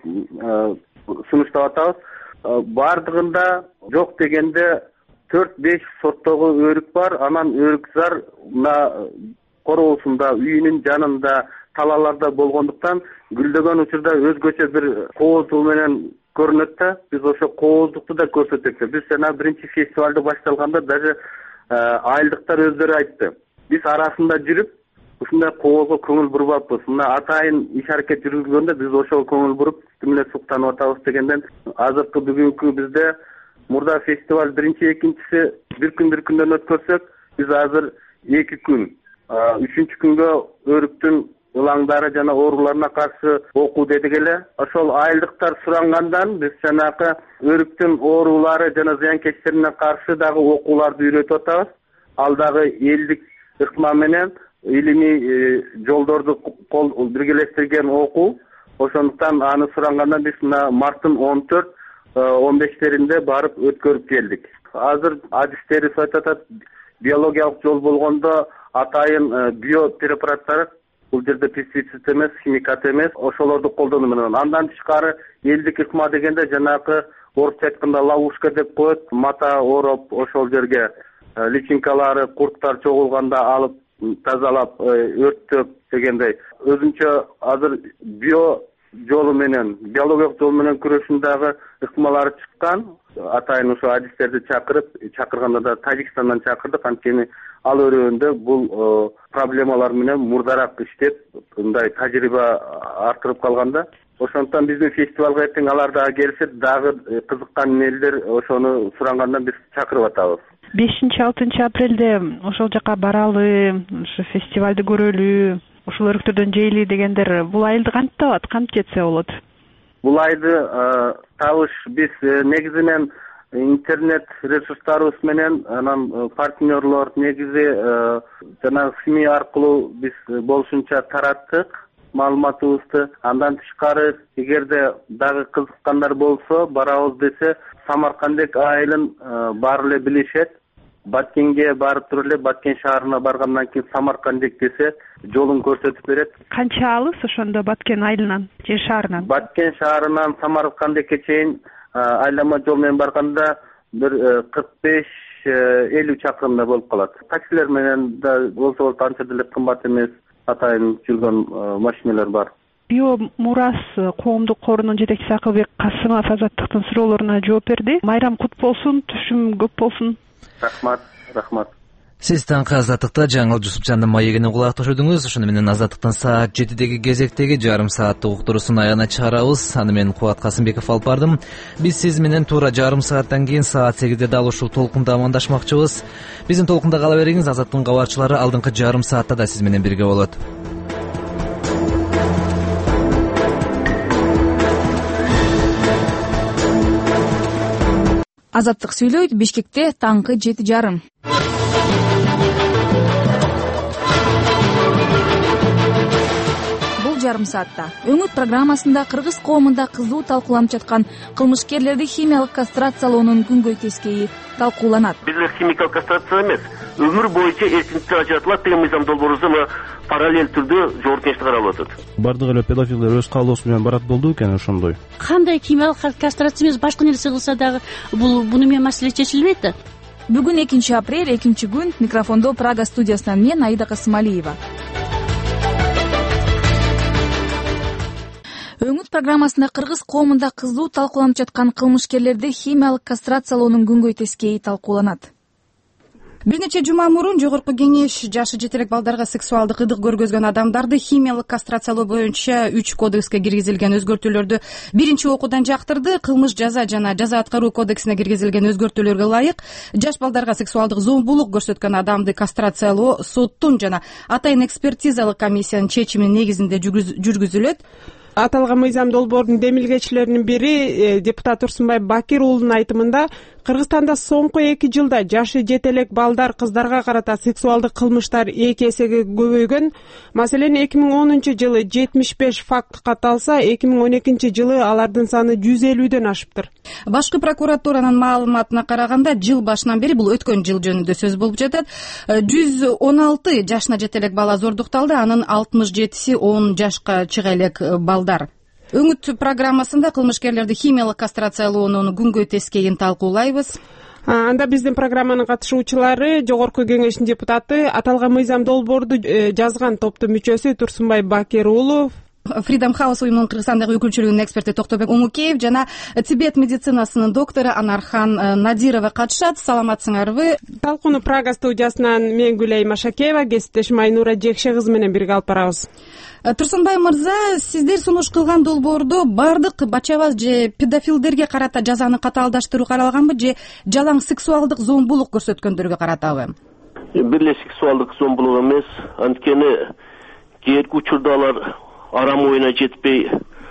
сунуштап атабыз. Бардыгында жок дегенде 4-5 сорттогу өрүк бар. Анан өрүкзар мына короосунда, үйүнүн жанында, талааларда болгондуктан гүлдөгөн учурда өзгөчө бир кооздугу менен көрүнөт да. Биз ошо кооздукту да көрсөтөк. Биз жана биринчи фестивалды башталганда даже айылдыктар өздөрү айтты. Биз арасында жүрүп, ушундай коозго көңүл бурбаппыз. Мына атайын иш-аракет жүргүзгөндө биз ошол көңүл буруп, түмүнө суктанып атабыз дегенден азыркы бүгүнкү бизде мурда фестиваль биринчи, экинчиси бир күндөн өткөрсөк, биз азыр 2 күн. 3-үнчү күнгө өрүктүн ылаңдары жана ооруларына каршы окуу дедик эле. Ошол айылдыктар сурангандан биз жанагы өрүктүн оорулары жана зыянкечтерине каршы дагы окууларды үйрөтүп атабыз. Ал дагы элдик ыкма менен илимий жолдорду биргелештирген окуу. Ошондуктан аны сурангандан биз мына марттын 14-15-теринде барып өткөрүп келдик. Азыр адистери айтат, биологиялык жол болгондо атайын биопрепараттар, бул жерде пестицид эмес, химикат эмес, ошолорду колдонуу менен. Андан тышкары элдик ыкма дегенде жанагы орусча айтканда ловушка деп коет, мата ороп ошол жерге личинкалары, курттар чогулганда алып тазалап, өрттөп дегендей. Өзүнчө азыр био жолу менен, биологиялык жол менен күрөшүндөгү ыкмалары чыккан. Атайын ошо адистерди чакырганда да Тажикстандан чакырдык, анткени ал өрөөндө бул проблемалар менен мурдараак иштеп, мындай тажрыйба арттырып калганда. Ошондуктан биздин фестивалга эртең алар дагы келишет, дагы кызыккан элдер ошону сурангандан биз чакырып атабыз. 5-6 апрелде ошол жака баралы, ошо фестивалды көрөлү, ушул өрүктөрдөн жейли дегендер бул айылды кантип табат, кантип жетсе болот? Бул айды табыш биз негизинен интернет ресурстарыбыз менен, анан партнерлор негизи жана СМИ аркылуу биз болушунча тараттык маалыматыбызды. Андан тышкары эгерде дагы кызыккандар болсо, барабыз десе, Самаркандек айылын баары эле билишет. Баткенге барып туруп эле, Баткен шаарына баргандан кийин Самаркандек десе, жолун көрсөтүп берет. Канча алыс ошондо Баткен айылынан же шаарынан? Баткен шаарынан Самаркандекке чейин айлама жол менен барганда бир 45 50 чакырымда болуп калат. Таксилер менен да болсо анча деле кымбат эмес, атайын жүргөн машиналар бар. Био Мурас коомдук корунун жетекчиси Акылбек Касымов Азаттыктын суроолоруна жооп берди. Майрам кут болсун, түшүм көп болсун. Рахмат. Сиз таңкы Азаттыкта жаңыл Жусупжандын маегине кулак тошодуңуз. Ошону менен Азаттыктын саат 7-деги кезектеги жарым сааттык уктуруусун аягына чыгарабыз. Аны мен Кубат Касымбеков алып бардым. Биз сиз менен туура жарым сааттан кийин саат 8-де дал ушул толкунда амандашмакчыбыз. Биздин толкунда кала бериңиз. Азаттыктын кабарчылары алдыңкы жарым саатта да сиз менен бирге болот. Азаттык сүйлөйт. Бишкекте таңкы 7:30. Бул жарым саатта Өңүт программасында кыргыз коомунда кызуу талкууланып жаткан кылмышкерлерди химиялык кастрациялоонун күнгөй тескейи талкууланат. Бизде химикалык кастрация эмес, өмүр боюнча эркинlikте ажыратылат деген мыйзам долбоорубузда параллель түрдө жоопкерчилик каралып атат. Бардык эле педофилдер өз каалоосу менен барат болду экен ошондой. Кандай химиялык кастрация эмес, башка нерсе кылса дагы буну менен маселе чечилбейт да. Бүгүн 2 апрель, экинчи күн. Микрофондо Прага студиясынан мен Аида Касымалиева. Өңүт программасында кыргыз коомунда кызуу талкууланып жаткан кылмышкерлерди химиялык кастрациялоонун күнгөй тескейи талкууланат. Бир нече жума мурун Жогорку Кеңеш жашы жетелек балдарга сексуалдык ыдык көргөзгөн адамдарды химиялык кастрациялоо боюнча 3 кодекске киргизилген өзгөртүүлөрдү биринчи окуудан жактырды. Кылмыш жаза жана жаза аткаруу кодексине киргизилген өзгөртүүлөргө ылайык жаш балдарга сексуалдык зомбулук көрсөткөн адамды кастрациялоо соттун жана атайын экспертизалык комиссиянын чечими негизинде жүргүзүлөт. Аталган мыйзам долбоорунун демилгечилеринин бири депутат Турсунбай Бакир уулунун айтымында Кыргызстанда соңку 2 жылда жашы жетелек балдар кыздарга карата сексуалдык кылмыштар 2 эсеге көбөйгөн. Маселен 2010-жылы 75 факт катталса, 2012 жылы алардын саны 150дөн ашыптыр. Башкы прокуратуранын маалыматына караганда, жыл башынан бери, бул өткөн жыл жөнүндө сөз болуп жатат, 116 жашына жетелек бала зордукталды, анын 67си 10 жашка чыга элек балдар. Өңүт программасында кылмышкерлерди химиялык кастрациялоонун күнгөй тескейин талкуулайбыз. Анда биздин программанын катышуучулары Жогорку Кеңештин депутаты, аталган мыйзам долбоорду жазган топтун мүчөсү Турсунбай Бакир уулу, Freedom House уюмунун Кыргызстандагы өкүлчүлүгүнүн эксперти Токтобек Умукеев жана Тибет медицинасынын доктору Анархан Надирова катышат. Саламатсыңарбы? Талкууну Прага студиясынан мен Гүлей Машакеева, кесиптешим Айнура Жекше кызы менен бирге алып барабыз. Турсунбай мырза, сиздер сунуш кылган долбоордо бардык бачабаз же педофилдерге карата жазаны катаалдаштыруу каралганбы же жалаң сексуалдык зомбулук көрсөткөндөргө каратабы? Бир эле сексуалдык зомбулук эмес, анткени кээинки учурда алар арам оюна жетпей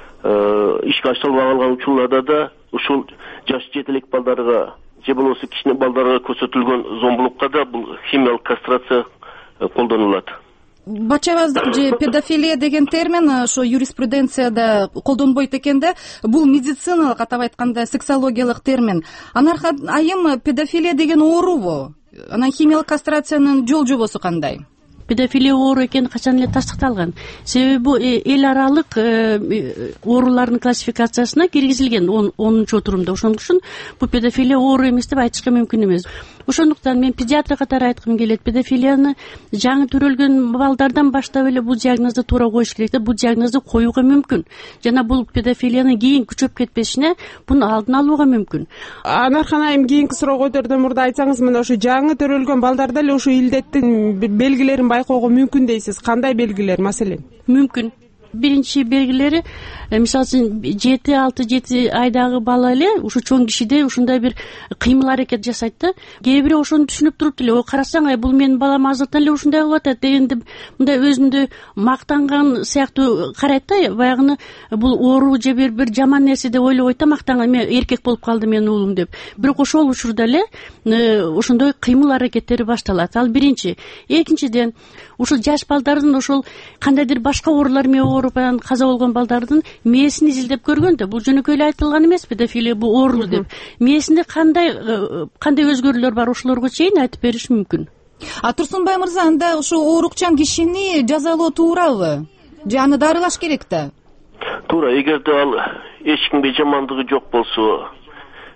ишке ашырылбай калган учурларда да ушул жаш жетелек балдарга же болбосо кичине балдарга көрсөтүлгөн зомбулукка да бул химиялык кастрация колдонулат. Бачабаздык же педофилия деген термин ошо юриспруденцияда колдонбойт экен да, бул медициналык, атап айтканда сексологиялык термин. Анархан айым, педофилия деген оорубу? Анан химиялык кастрациянын жол жобосу кандай? Педофилия оору экени качан эле тастыкталган. Себеби бул эл аралык оорулардын классификациясына киргизилген 10-отурумда. Ошон үчүн бул педофилия оору эмес деп айтышка мүмкүн эмес. Ошондуктан мен педиатр катары айткым келет. Педофилияны жаңы төрөлгөн балдардан баштап эле бул диагнозду туура коюш керек да, бул диагнозду коюуга мүмкүн. Жана бул педофилияны кийин күчөп кетпешине буну алдын алууга мүмкүн. Анархан айым, кийинки суроо койдордон мурда айтсаңыз, мына ушу жаңы төрөлгөн балдарда эле ушу илдеттин белгилерин байкоого мүмкүн дейсиз. Кандай белгилер маселен? Мүмкүн. Биринчи белгилери, мисалы үчүн 7-6-7 айдагы бала эле ушу чоң кишиде ушундай бир кыймыл аракет жасайт да. Кээ бири ошону түшүнүп туруп эле, карасаң, бул менин балам азыртан эле ушундай кылып атат дегенде мындай өзүндө мактанган сыяктуу карайт да, баягыны бул оору же бир жаман нерсе деп ойлобойт да, мактанган, мен эркек болуп калды менин уулум деп. Бирок ошол учурда эле ошондой кыймыл аракеттери башталат. Ал биринчи. Экинчиден, ушул жаш балдардын ошол кандайдыр башка оорулар менен ооруп каза болгон балдардын мээсин изилдеп көргөн да, бул жөнөкөй эле айтылган эмес, педофилия бул оору деп. Мээсинде кандай өзгөрүүлөр бар, ошолорго чейин айтып бериш мүмкүн. Турсунбай мырза, анда ошо оорукчан кишини жазалоо туурабы? Же аны дарылаш керек да? Туура, эгерде ал эч кимге жамандыгы жок болсо,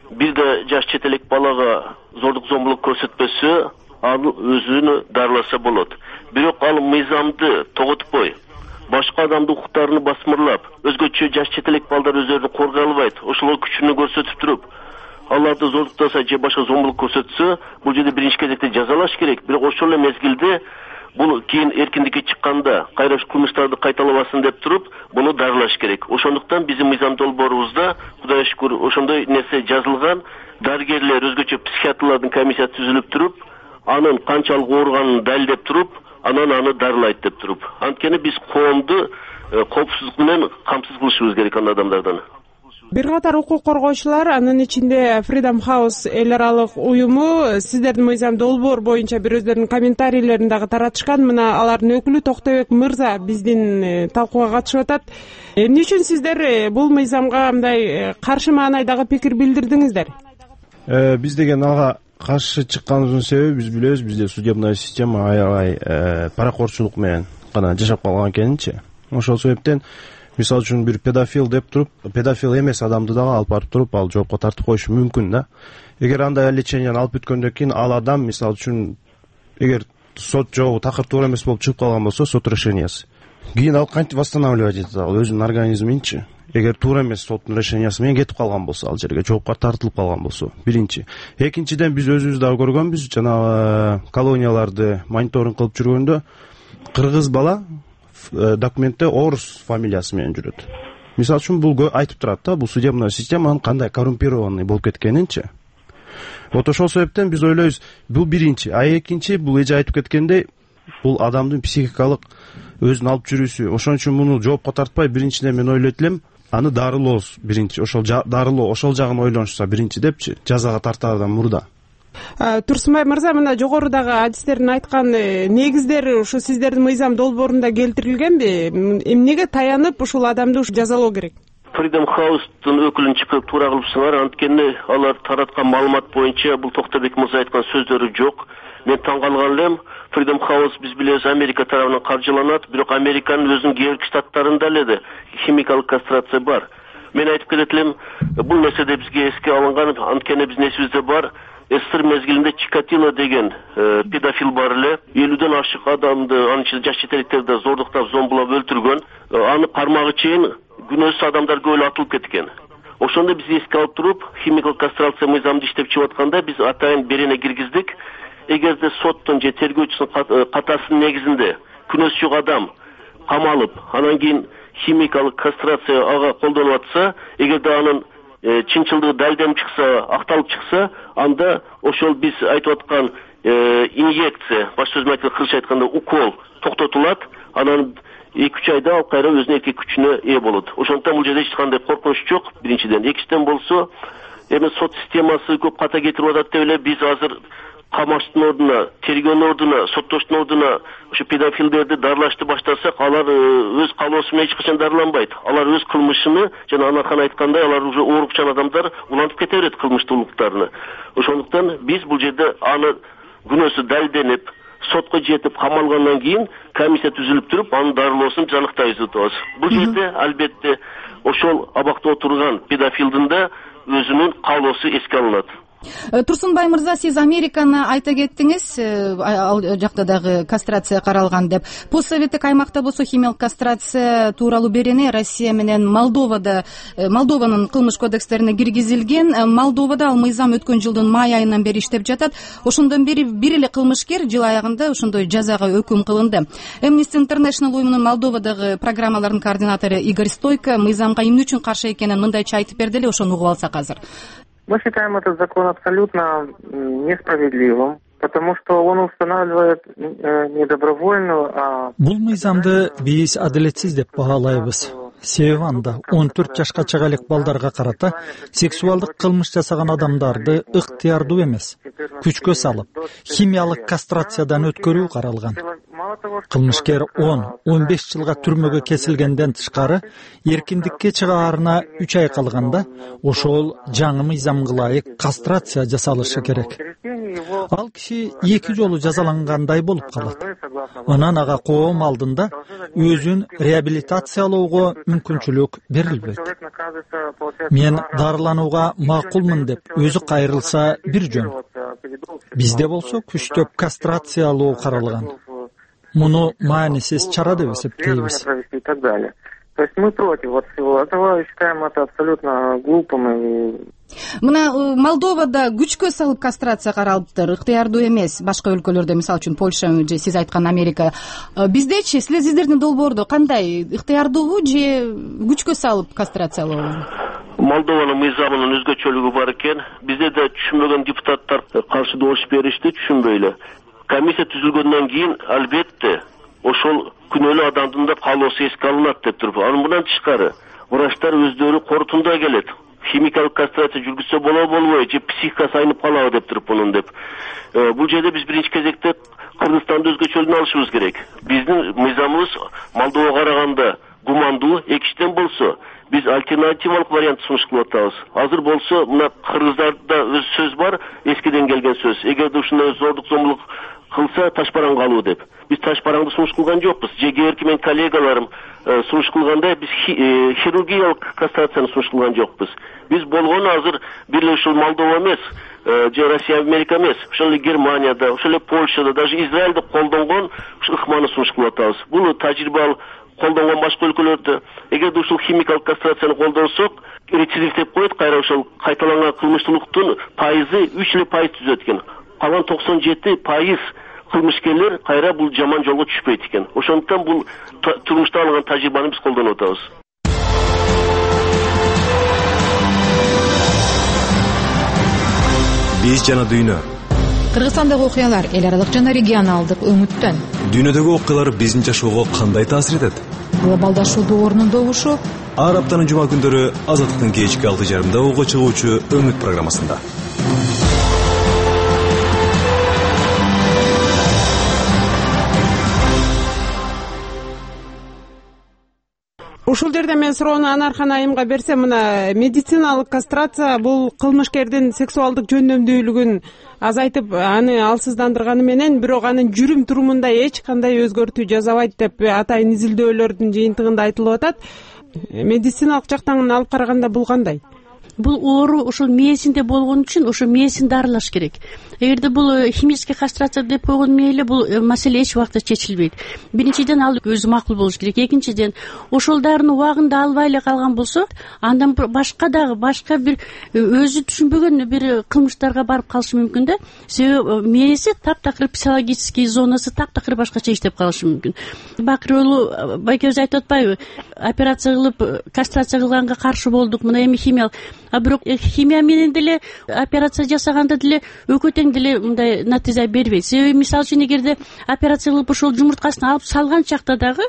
бир да жаш чет элек балага зордук зомбулук көрсөтпөсө ал өзүнү дарыласа болот. Бирок ал мыйзамды тоготпой, башка адамдын укуктарын басмырлап, өзгөчө жаш чет элек балдар өздөрүн коргой албайт. Ошолор күчүнү көрсөтүп туруп, аларды зордуктаса же башка зомбулук көрсөтсө, бул жерде биринчи кезекте жазалаш керек. Бирок ошол эле мезгилде бул кийин эркиндикке чыкканда кайра кылмыштарды кайталабасын деп туруп, буну дарылаш керек. Ошондуктан биздин мыйзам долбоорубузда Кудайга шүкүр ошондой нерсе жазылган. Дарыгерлер өзгөчө психиатрлардын комиссиясы түзүлүп туруп, анын канчалык ооруганын далилдеп туруп, анан аны дарылайт деп туруп. Анткени биз коомду коопсуздук менен камсыз кылышыбыз керек аны адамдардан. Бир катар укук коргоочулар, анын ичинде Freedom House эл аралык уюму сиздердин мыйзам долбоор боюнча бир өздөрүнүн комментарийлерин дагы таратышкан. Мына алардын өкүлү Токтобек мырза биздин талкууга катышып атат. Эмне үчүн сиздер бул мыйзамга мындай каршы маанайдагы пикир билдирдиңиздер? Биз деген ага каршы чыкканыбыздын себеби биз билебиз, бизде судебная система аябай паракорчулук менен гана жашап калган экенинчи. Ошол себептен мисалы үчүн бир педофил деп туруп, педофил эмес адамды дагы алып барып туруп, ал жоопко тартып коюшу мүмкүн да. Эгер андай леченияны алып бүткөндөн кийин ал адам мисалы үчүн эгер сот жообу такыр туура эмес болуп чыгып калган болсо, сот решениясы кийин ал кантип восстанавливать этет ал өзүнүн организминчи? Эгер туура эмес соттун решениясы менен кетип калган болсо, ал жерге жоопко тартылып калган болсо, биринчи. Экинчиден биз өзүбүз дагы көргөнбүз, жанагы колонияларды мониторинг кылып жүргөндө кыргыз бала документте орус фамилиясы менен жүрөт. Мисалы үчүн бул айтып турат да, бул судебная системанын кандай коррумпированный болуп кеткенинчи. Вот ошол себептен биз ойлойбуз, бул биринчи, а экинчи бул эже айтып кеткендей, бул адамдын психикалык өзүн алып жүрүүсү. Ошон үчүн муну жоопко тартпай, биринчиден мен ойлойт элем, аны дарылоос биринчи, ошол дарылоо, ошол жагын ойлонушса биринчи депчи, жазага тартаардан мурда. Турсунбай мырза, мына жогорудагы адистердин айткан негиздер ушу сиздердин мыйзам долбоорунда келтирилгенби? Эмнеге таянып ушул адамды жазалоо керек? Freedom House'тун өкүлүн чыгып туура кылыпсыңар, анткени алар тараткан маалымат боюнча бул Токтобек мырза айткан сөздөрү жок. Мен таң калган элем. Freedom House биз билебиз Америка тарабынан каржыланат, бирок Американын өзүнүн кээ бир штаттарында эле химикалык кастрация бар. Мен айтып кетет элем, бул нерседе бизге эске алынган, анткени биздин эсибизде бар. СССР мезгилинде Чикатило деген педофил бар эле, 50ден ашык адамды, анын ичинде жаш четелектерди зордуктап, зомбулап өлтүргөн. Аны кармагы чейин күнөөсүз адамдар көп атылып кеткен. Ошондо биз эске алып туруп, химикалык кастрация мыйзамды иштеп чыгып атканда биз атайын берене киргиздик. Эгерде соттун же тергөөчүсүнүн катасынын негизинде күнөөсү жок адам камалып, анан кийин химикалык кастрация ага колдонуп атса, эгерде анын чынчылдыгы далилденип чыкса, акталып чыкса, анда ошол биз айтып аткан инъекция, баш сөз менен айтканда, кыргызча айтканда укол токтотулат, анан 2-3 айда ал кайра өзүнүн эркек күчүнө ээ болот. Ошондуктан бул жерде эч кандай коркунуч жок, биринчиден. Экинчиден болсо, эми сот системасы көп ката кетирип атат деп эле биз азыр камаштын ордуна, тергөөнүн ордуна, соттоштун ордуна ушу педофилдерди дарылашты баштасак, алар өз калоосу менен эч качан дарыланбайт. Алар өз кылмышын, жана Анархан айткандай, алар уже оорукчан адамдар улантып кете берет кылмыштуулуктарына. Ошондуктан биз бул жерде аны күнөөсү далилденип, сотко жетип камалгандан кийин комиссия түзүлүп туруп, анын дарылоосун аныктайбыз деп атабыз. Бул жерде албетте ошол абакта отурган педофилдин да өзүнүн каалоосу эске алынат. Турсунбай мырза, сиз Американы айта кеттиңиз, ал жакта дагы кастрация каралган деп. Постсоветтик аймакта болсо химиялык кастрация тууралуу берене Россия менен Молдованын кылмыш кодекстерине киргизилген. Молдовада ал мыйзам өткөн жылдын май айынан бери иштеп жатат. Ошондон бери бир эле кылмышкер жыл аягында ошондой жазага өкүм кылынды. Amnesty International уюмунун Молдовадагы программалардын координатору Игорь Стойко мыйзамга эмне үчүн каршы экенин мындайча айтып берди эле, ошону угуп алсак азыр. Мы считаем этот закон абсолютно несправедливым, потому что он устанавливает не добровольную, а... Бул мыйзамды биз адилетсиз деп баалайбыз. Себеби анда 14 жашка чыга элек балдарга карата сексуалдык кылмыш жасаган адамдарды ыктыярдуу эмес, күчкө салып, химиялык кастрациядан өткөрүү каралган. Кылмышкер 10-15 жылга түрмөгө кесилгенден тышкары эркиндикке чыгаарына 3 ай калганда ошол жаңы мыйзамга ылайык кастрация жасалышы керек. ал киши 2 жолу жазалангандай болуп калат. Анан ага коом алдында өзүн реабилитациялоого мүмкүнчүлүк берилбейт. Мен дарыланууга макулмун деп өзү кайрылса бир жөн. Бизде болсо күчтөп кастрациялоо каралган. Муну маанисиз чара деп эсептейбиз. То есть мы против вот всего этого, считаем это абсолютно глупым и... Мына Молдовада күчкө салып кастрация каралыптыр, ыктыярдуу эмес. Башка өлкөлөрдө, мисалы үчүн Польша же сиз айткан Америка. Биздечи сиздердин долбоордо кандай? Ыктыярдуубу же күчкө салып кастрациялоо? Молдованын мыйзамынын өзгөчөлүгү бар экен. Бизде да түшүнбөгөн депутаттар каршы добуш беришти, түшүнбөй эле. Комиссия түзүлгөндөн кийин албетте ошол күнөөлүү адамдын да каалоосу эске алынат деп туруп, анын мындан тышкары врачтар өздөрү корутунда келет. Химикалык кастрация жүргүзсө болобу, же психикасы айнып калабы деп туруп мунун деп. Бул жерде биз биринчи кезекте Кыргызстанды өзгөчөлүгүн алышыбыз керек. Биздин мыйзамыбыз Молдовага караганда гумандуу, экинчиден болсо биз альтернативалык вариант сунуш кылып атабыз. Азыр болсо мына кыргыздарда өз сөз бар, эскиден келген сөз. Эгерде ушундай зордук зомбулук кылса таш бараң калуу деп. Биз таш бараңды сунуш кылган жокпуз. Же кээки менин коллегаларым сунуш кылгандай биз хирургиялык кастрацияны сунуш кылган жокпуз. Биз болгону азыр бир эле ушул Молдова эмес, же Россия, Америка эмес, ошол эле Германияда, ошол эле Польшада, даже Израилде колдонгон ушу ыкманы сунуш кылып атабыз. Бул тажрыйба колдонгон башка өлкөлөрдө. Эгерде ушул химикалык кастрацияны колдонсок, рецидив деп коет, кайра ошол кайталанган кылмыштуулуктун пайызы 3% түзөт экен. Калган 97% кылмышкерлер кайра бул жаман жолго түшпөйт экен. Ошондуктан бул турмушта алынган тажрыйбаны биз колдонуп атабыз. Биз жана дүйнө. Кыргызстандагы окуялар эл аралык жана регионалдык өңүттөн. Дүйнөдөгү окуялар биздин жашоого кандай таасир этет? Глобалдашуудун орнундогушу. Ар аптанын жума күндөрү Азаттыктын кечки 6:30 ого чыгуучу Өңүт программасында. Ушул жерде мен суроону Анархан айымга берсем, мына медициналык кастрация бул кылмышкердин сексуалдык жөндөмдүүлүгүн азайтып, аны алсыздандырганы менен, бирок анын жүрүм турумунда эч кандай өзгөртүү жасабайт деп атайын изилдөөлөрдүн жыйынтыгында айтылып атат. Медициналык жактан алып караганда бул кандай? Бул оору ошол мээсинде болгон үчүн ошо мээсин дарылаш керек. Эгерде бул химический кастрация деп койгон мээли бул маселе эч убакта чечилбейт. Биринчиден ал өзү макул болуш керек. Экинчиден ошол дарыны убагында албай эле калган болсо, андан башка бир өзү түшүнбөгөн бир кылмыштарга барып калышы мүмкүн да. Себеби мээси таптакыр психологический зонасы таптакыр башкача иштеп калышы мүмкүн. Бакыр уулу байкебиз айтып атпайбы? Операция кылып, кастрация кылганга каршы болдук. Мына эми химия, а бирок химия менен деле операция жасаганда деле экөө тең деле мындай натыйжа бербейт. Себеби мисалы үчүн эгерде операция кылып ошол жумурткасын алып салган чакта дагы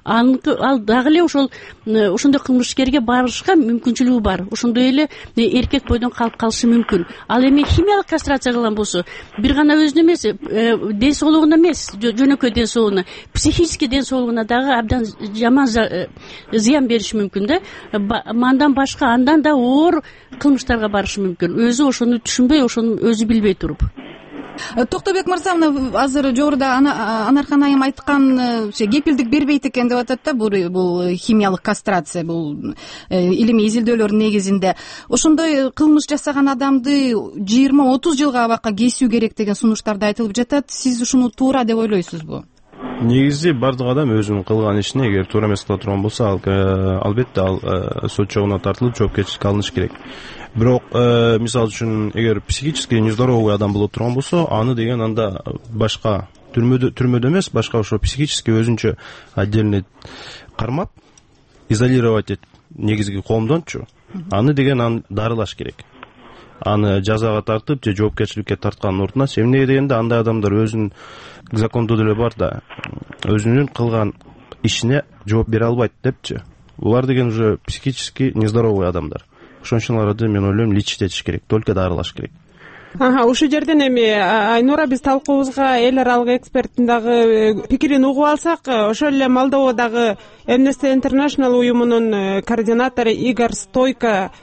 ал дагы эле ошондой кылмышкерге барышка мүмкүнчүлүгү бар. Ошондой эле эркек бойдон калып калышы мүмкүн. Ал эми химиялык кастрация кылган болсо, бир гана өзүнө эмес, ден соолугуна эмес, жөнөкөй ден соолугуна, психический ден соолугуна дагы абдан жаман зыян бериши мүмкүн да. Андан башка андан да оор кылмыштарга барышы мүмкүн. Өзү ошону түшүнбөй, ошону өзү билбей туруп. Токтобек мырза, азыр жогоруда Анархан айым айткан кепилдик бербейт экен деп атат да, бул химиялык кастрация, бул илимий изилдөөлөрдүн негизинде. Ошондой кылмыш жасаган адамды 20-30 жылга абакка кесүү керек деген сунуштарда айтылып жатат. Сиз ушуну туура деп ойлойсузбу? Негизи бардык адам өзүнүн кылган ишине эгер туура эмес кыла турган болсо, албетте ал сот жогуна тартылып жоопкерчиликке алыныш керек. Бирок мисалы үчүн эгер психически нездоровый адам боло турган болсо, аны деген анда башка түрмөдө эмес, башка ошо психически өзүнчө отдельный кармап, изолировать этип, негизги коомдончу, аны деген дарылаш керек. Аны жазага тартып же жоопкерчиликке тарткандын ордуна, эмнеге дегенде андай адамдар өзүнүн закондо деле бар да, өзүнүн кылган ишине жооп бере албайт депчи. Булар деген уже психически нездоровый адамдар. Ошон үчүн аларды мен ойлойм лечить этиш керек, только дарылаш керек. Ушул жерден эми Айнура, биз талкуубузга эл аралык эксперттин дагы пикирин угуп алсак, ошол эле Молдовадагы Amnesty International уюмунун координатору Игорь Стойко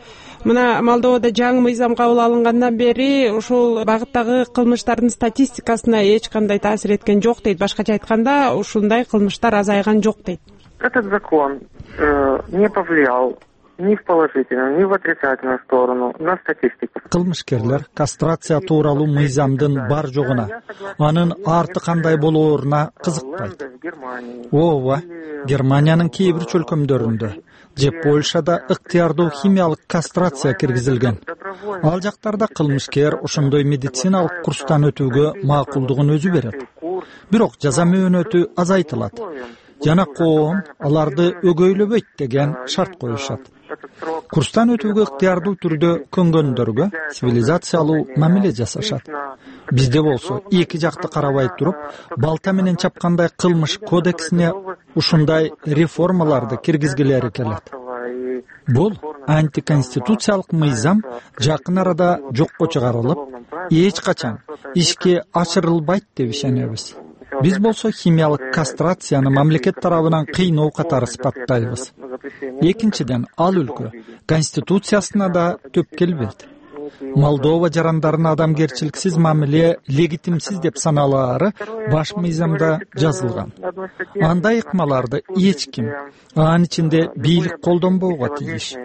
Мына Молдовада жаңы мыйзам кабыл алынгандан бери ушул багыттагы кылмыштардын статистикасына эч кандай таасир эткен жок дейт. Башкача айтканда, ушундай кылмыштар азайган жок дейт. Этот закон не повлиял ни в положительную, ни в отрицательную сторону на статистику. Кылмышкерлер кастрация тууралуу мыйзамдын бар жогуна, анын арты кандай болооруна кызыкпайт. Ооба, Германиянын кээ бир чөлкөмдөрүндө же Польшада ыктыярдуу химиялык кастрация киргизилген. Ал жактарда кылмышкер ошондой медициналык курстан өтүүгө макулдугун өзү берет. Бирок жаза мөөнөтү азайтылат. Жана коом аларды өгөйлөбөйт деген шарт коюшат. Курстан өтүүгө ыктыярдуу түрдө көнгөндөргө цивилизациялуу мамиле жасашат. Бизде болсо эки жакты карабай туруп, балта менен чапкандай кылмыш кодексине ушундай реформаларды киргизгилери келет. Бул антиконституциялык мыйзам жакын арада жокко чыгарылып, эч качан ишке ашырылбайт деп ишенебиз. Биз болсо химиялык кастрацияны мамлекет тарабынан кыйноо катары сыпаттайбыз. Экинчиден, ал өлкө конституциясына да төп келбейт. Молдова жарандарына адамгерчиликсиз мамиле легитимсиз деп саналаары баш мыйзамда жазылган. Андай ыкмаларды эч ким, анын ичинде бийлик колдонбоого тийиш.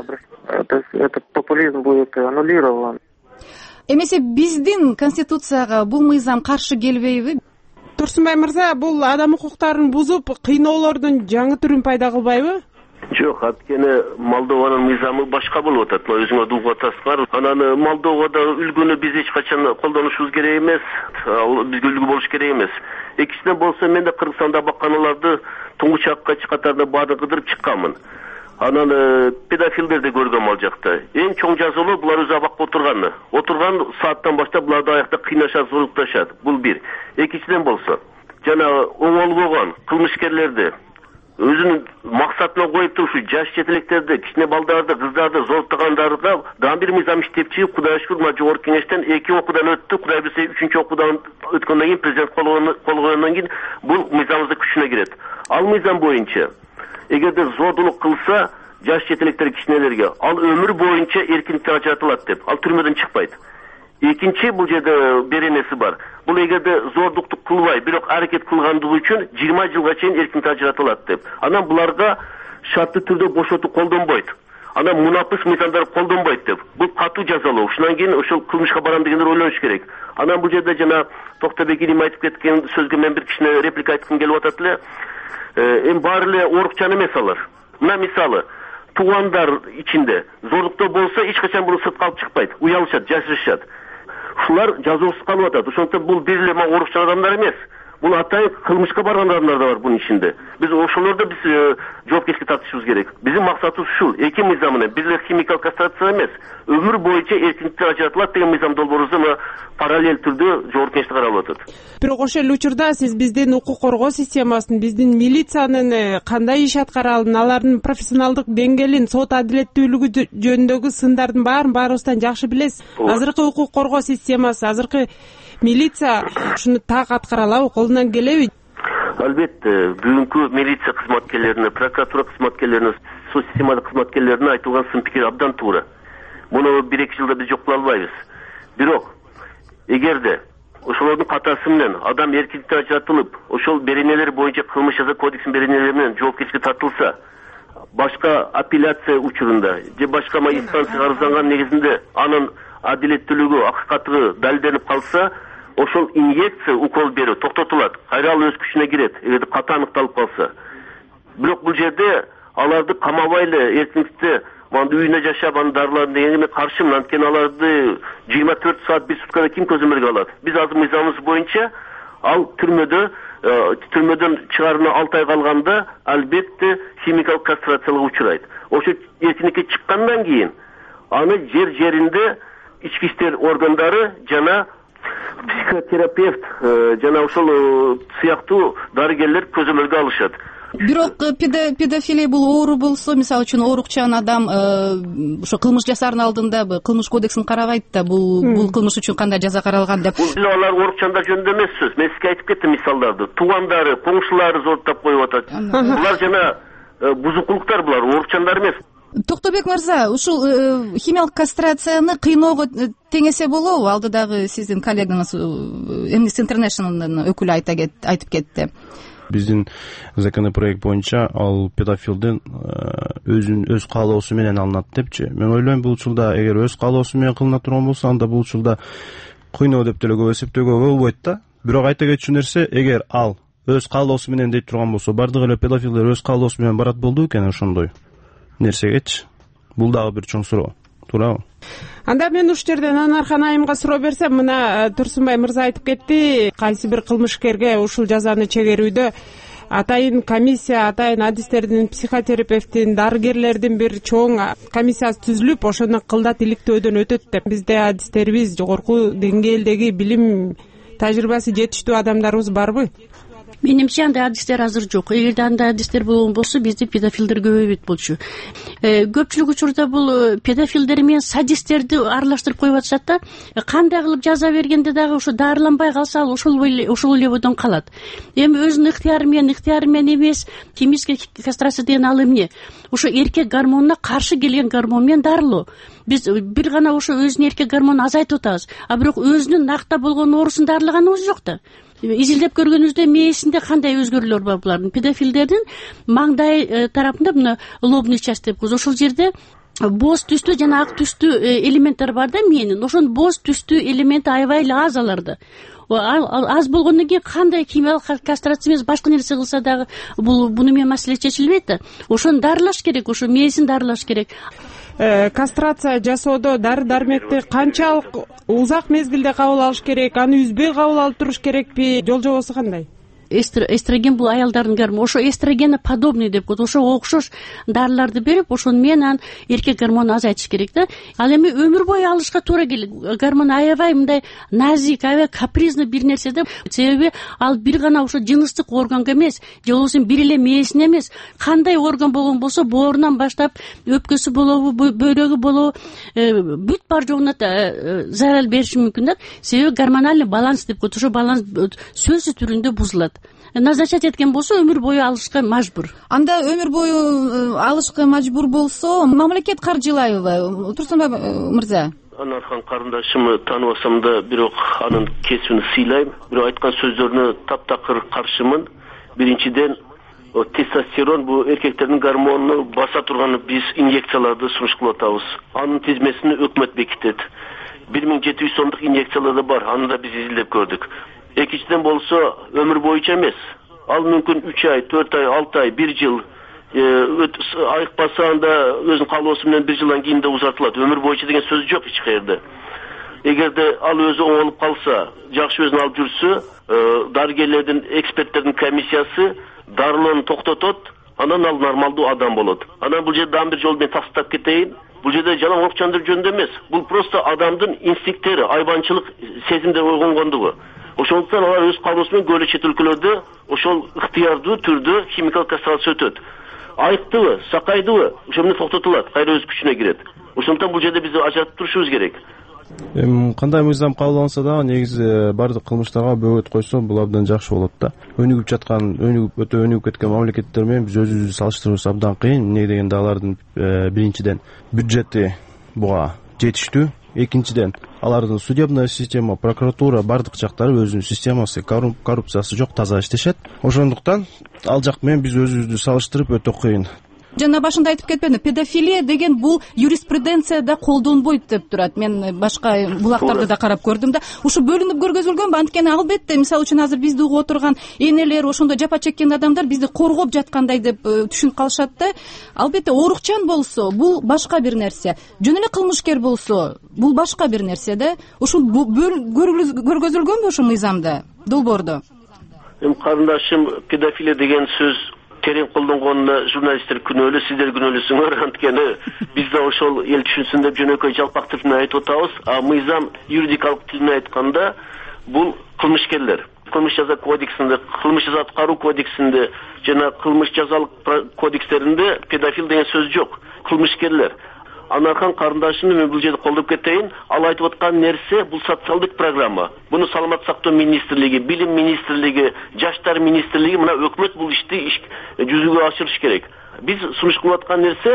Этот популизм будет аннулирован. Эмесе биздин конституцияга бул мыйзам каршы келбейби? Турсунбай мырза, бул адам укуктарын бузуп, кыйноолордун жаңы түрүн пайда кылбайбы? Жок, анткени Молдованын мыйзамы башка болуп атат. Өзүңөр угуп атасыңар. Анан Молдовада үлгүнү биз эч качан колдонушубуз керек эмес. Ал бизге үлгү болуш керек эмес. Экинчиден болсо мен да Кыргызстанда бакканаларды туңгуч аккач катарында баарын кыдырып чыкканмын. Анан педофилдерди көргөм ал жакта. Эң чоң жазалоо булар өзү абакта отурган сааттан баштап буларды аякта кыйнашат, зорукташат. Бул бир. Экинчиден болсо, жана оңолбогон кылмышкерлерди өзүнүн максатына коюп туруп, жаш жетелектерди, кичине балдарды, кыздарды зооруктагандарга дагы бир мыйзам иштеп чыгып, Кудай шүкүр, мына жогорку кеңештен 2 окуудан өттү. Кудай билсе, 3-чү окуудан өткөндөн кийин президент кол койгондон кийин бул мыйзамыбызда күчүнө кирет. Ал мыйзам боюнча эгерде зордулук кылса жаш жетелектер кичинелерге, ал өмүр боюнча эркиндиктен ажыратылат деп, ал түрмөдөн чыкпайт. Экинчи, бул жерде беренеси бар. Бул эгерде зордукту кылбай, бирок аракет кылгандыгы үчүн 20 жылга чейин эркиндиктен ажыратылат деп. Анан буларга шарттуу түрдө бошотуу колдонбойт. Анан мунапыс мыйзамдар колдонбойт деп. Бул катуу жазалоо. Ушундан кийин ошол кылмышка барам дегендер ойлонуш керек. Анан бул жерде жана Токтобек Илим айтып кеткен сөзгө мен бир кичине реплика айткым келип атат эле. Эми баары эле орукчан эмес алар. Мына мисалы, туугандар ичинде зордуктоо болсо эч качан буну сыртка алып чыкпайт, уялышат, жашырышат. Ушулар жазоосуз калып атат. Ошондуктан бул бир эле орукчан адамдар эмес. Бул атайын кылмышка барган адамдар да бар бунун ичинде. Биз ошолорду жоопкерчиликке тартышыбыз керек. Биздин максатыбыз ушул. Эки мыйзам менен бир эле химикалык кастрация эмес, өмүр боюнча эркиндиктен ажыратылат деген мыйзам долбоорубузда параллель түрдө жогорку кеңеште каралып атат. Бирок ошол эле учурда сиз биздин укук коргоо системасын, биздин милициянын кандай иш аткаралын, алардын профессионалдык деңгээлин, сот адилеттүүлүгү жөнүндөгү сындардын баарыбыздан жакшы билесиз. Азыркы укук коргоо системасы, азыркы милиция ушуну так аткара алабы, колунан келеби? Албетте, бүгүнкү милиция кызматкерлерине, прокуратура кызматкерлерине, соцсистемада кызматкерлерине айтылган сын пикир абдан туура. Муну 1-2 жылда биз жок кыла албайбыз. Бирок эгерде ошолордун катасы менен адам эркиндиктен ажыратылып, ошол беренелер боюнча кылмыш жаза кодексинин беренелери менен жоопкерчиликке тартылса, башка апелляция учурунда же башка инстанцияга арызданган негизинде анын адилеттүүлүгү, акыйкаттыгы далилденип калса, ошол инъекция укол берүү токтотулат. Кайра ал өз күчүнө кирет, эгерде ката аныкталып калса. Бирок бул жерде аларды камабай эле эркиндикте үйүнө жашап, анын дарыларын дегенге каршымын. Анткени аларды 24 саат бир суткада ким көзөмөлгө алат? Биз азыр мыйзамыбыз боюнча ал түрмөдөн чыгарууна 6 ай калганда албетте химикалык кастрацияга учурайт. Ошо эркиндикке чыккандан кийин аны жеринде ички иштер органдары жана психотерапевт жана ошол сыяктуу дарыгерлер көзөмөлгө алышат. Бирок педофилия бул оору болсо, мисалы үчүн оорукчан адам ошо кылмыш жасаардын алдында кылмыш кодексин карабайт да, бул кылмыш үчүн кандай жаза каралган деп. Бул алар оорукчандар жөнүндө эмес сөз. Мен сизге айтып кеттим мисалдарды. Туугандары, коңшулары зооруктап коюп атат. Булар жана бузукулуктар, булар оорукчандар эмес. Токтобек мырза, ушул химиялык кастрацияны кыйноого тең эсе болобу? Алдыдагы сиздин коллегаңыз Amnesty International'дын өкүлү айтып кетти. Биздин законопроект боюнча ал педофилдин өз каалоосу менен алынат депчи. Мен ойлойм, бул учурда эгер өз каалоосу менен кылына турган болсо, анда бул учурда кыйноо деп деле көп эсептөөгө болбойт да. Бирок айта кетчү нерсе, эгер ал өз каалоосу менен дейт турган болсо, бардык эле педофилдер өз каалоосу менен барат болду экен ошондой нерсегечи. Бул дагы бир чоң суроо. Туурабы? Анда мен ушул жерден Анархан айымга суроо берсем, мына Турсунбай мырза айтып кетти, кайсы бир кылмышкерге ушул жазаны чегерүүдө атайын комиссия, атайын адистердин, психотерапевттин, дарыгерлердин бир чоң комиссиясы түзүлүп, ошондон кылдат иликтөөдөн өтөт деп. Бизде адистерибиз, жогорку деңгээлдеги билим тажрыйбасы жетиштүү адамдарыбыз барбы? Менимче андай адистер азыр жок. Эгерде андай адистер болгон болсо, бизде педофилдер көбөйбөйт болчу. Көпчүлүк учурда бул педофилдер менен садисттерди аралаштырып коюп атышат да. Кандай кылып жаза бергенде дагы ошо дарыланбай калса, ал ошол эле бойдон калат. Эми өзүнүн ыктыяры менен эмес, химический кастрация деген ал эмне? Ошо эркек гормонуна каршы келген гормон менен дарылоо. Биз бир гана ошо өзүнүн эркек гормонун азайтып атабыз. А бирок өзүнүн накта болгон оорусун дарылаганыбыз жок да. Изилдеп көргөнүбүздө мээсинде кандай өзгөрүүлөр бар булардын? Педофилдердин маңдай тарапында мына лобный часть деп коебуз. Ошол жерде боз түстүү жана ак түстүү элементтер бар да мээнин. Ошонун боз түстүү элементи аябай эле аз аларда. Аз болгондон кийин кандай химиялык кастрация эмес башка нерсе кылса дагы буну менен маселе чечилбейт да. Ошону дарылаш керек, ошо мээсин дарылаш керек. Кастрация жасоодо дары дармекти канчалык узак мезгилде кабыл алыш керек, аны үзбөй кабыл алып туруш керекпи, жол-жобосу кандай? Эстроген бул аялдардын гормону. Ошо эстрогене подобный деп коет. Ошо окшош дарыларды берип, ошону менен эркек гормонун азайтыш керек да. Ал эми өмүр бою алышка туура келет. Гормон аябай мындай назик, аябай капризный бир нерсе да. Себеби ал бир гана ошо жыныстык органга эмес, же болбосо бир эле мээсине эмес, кандай орган болгон болсо, боорунан баштап өпкөсү болобу, бөйрөгү болобу, бүт бар жогуна зарал бериши мүмкүн да. Себеби гормональный баланс деп коет. Ошо баланс сөзсүз түрүндө бузулат. Назначать эткен болсо өмүр бою алышка мажбур. Анда өмүр бою алышка мажбур болсо, мамлекет каржылайбы? Турсунбай мырза. Анархан карындашымды тааныбасам да, бирок анын кесибин сыйлайм. Бирок айткан сөздөрүнө таптакыр каршымын. Биринчиден, тестостерон бул эркектердин гормонуну баса турган биз инъекцияларды сунуш кылып атабыз. Анын тизмесин өкмөт бекитет. 1700 сомдук инъекциялар да бар, аны да биз изилдеп көрдүк. Экинчиден болсо өмүр боюнча эмес. Ал мүмкүн 3 ай, 4 ай, 6 ай, 1 жыл айыкпаса, анда өзүнүн каалоосу менен 1 жылдан кийин да узартылат. Өмүр боюнча деген сөз жок эч каерде. Эгерде ал өзү оңолуп калса, жакшы өзүн алып жүрсө, дарыгерлердин, эксперттердин комиссиясы дарылоону токтотот, анан ал нормалдуу адам болот. Анан бул жерде дагы бир жол менен тастап кетейин. Бул жерде жалаң окчандыр жөнүндө эмес. Бул просто адамдын инстинкттери, айбанчылык сезимдер ойгонгондугу. Ошондуктан алар өз каалоосу менен көбүнчө чет өлкөлөрдө ошол ыктыярдуу түрдө химикалык кастрация өтөт. Айыктыбы, сакайдыбы, ошол менен токтотулат, кайра өз күчүнө кирет. Ошондуктан бул жерде биз ажыратып турушубуз керек. Кандай мыйзам кабыл алынса дагы негизи бардык кылмыштарга бөгөт койсо, бул абдан жакшы болот да. Өтө өнүгүп кеткен мамлекеттер менен биз өзүбүздү салыштырыбыз абдан кыйын. Эмне дегенде алардын биринчиден бюджети буга жетиштүү. Экинчиден, алардын судебная система, прокуратура бардык жактары өзүнүн системасы, коррупциясы жок, таза иштешет. Ошондуктан ал жак менен биз өзүбүздү салыштырып өтө кыйын. Жана башында айтып кетпедимби, педофилия деген бул юриспруденцияда колдонбойт деп турат. Мен башка булактарды да карап көрдүм да. Ушу бөлүнүп көргөзүлгөнбү? Анткени албетте, мисалы үчүн азыр бизди угуп отурган энелер, ошондо жапа чеккен адамдар бизди коргоп жаткандай деп түшүнүп калышат да. Албетте, оорукчан болсо, бул башка бир нерсе. Жөн эле кылмышкер болсо, бул башка бир нерсе да. Ушул көргөзүлгөнбү ошо мыйзамда, долбоордо? Карындашым, педофилия деген сөз терең колдонгонуна журналисттер күнөөлүү, сиздер күнөөлүүсүңөр. Анткени биз да ошол эл түшүнсүн деп жөнөкөй жалпак тилинен айтып атабыз. А мыйзам юридикалык тилинен айтканда бул кылмышкерлер. Кылмыш жаза кодексинде, кылмыш жаза аткаруу кодексинде жана кылмыш жазалык кодекстеринде педофил деген сөз жок. Кылмышкерлер. Анархан карындашымды мен бул жерде колдоп кетейин. Ал айтып аткан нерсе бул социалдык программа. Буну саламаттык сактоо министрлиги, билим министрлиги, жаштар министрлиги, мына өкмөт бул ишти жүзүгө ашырыш керек. Биз сунуш кылып аткан нерсе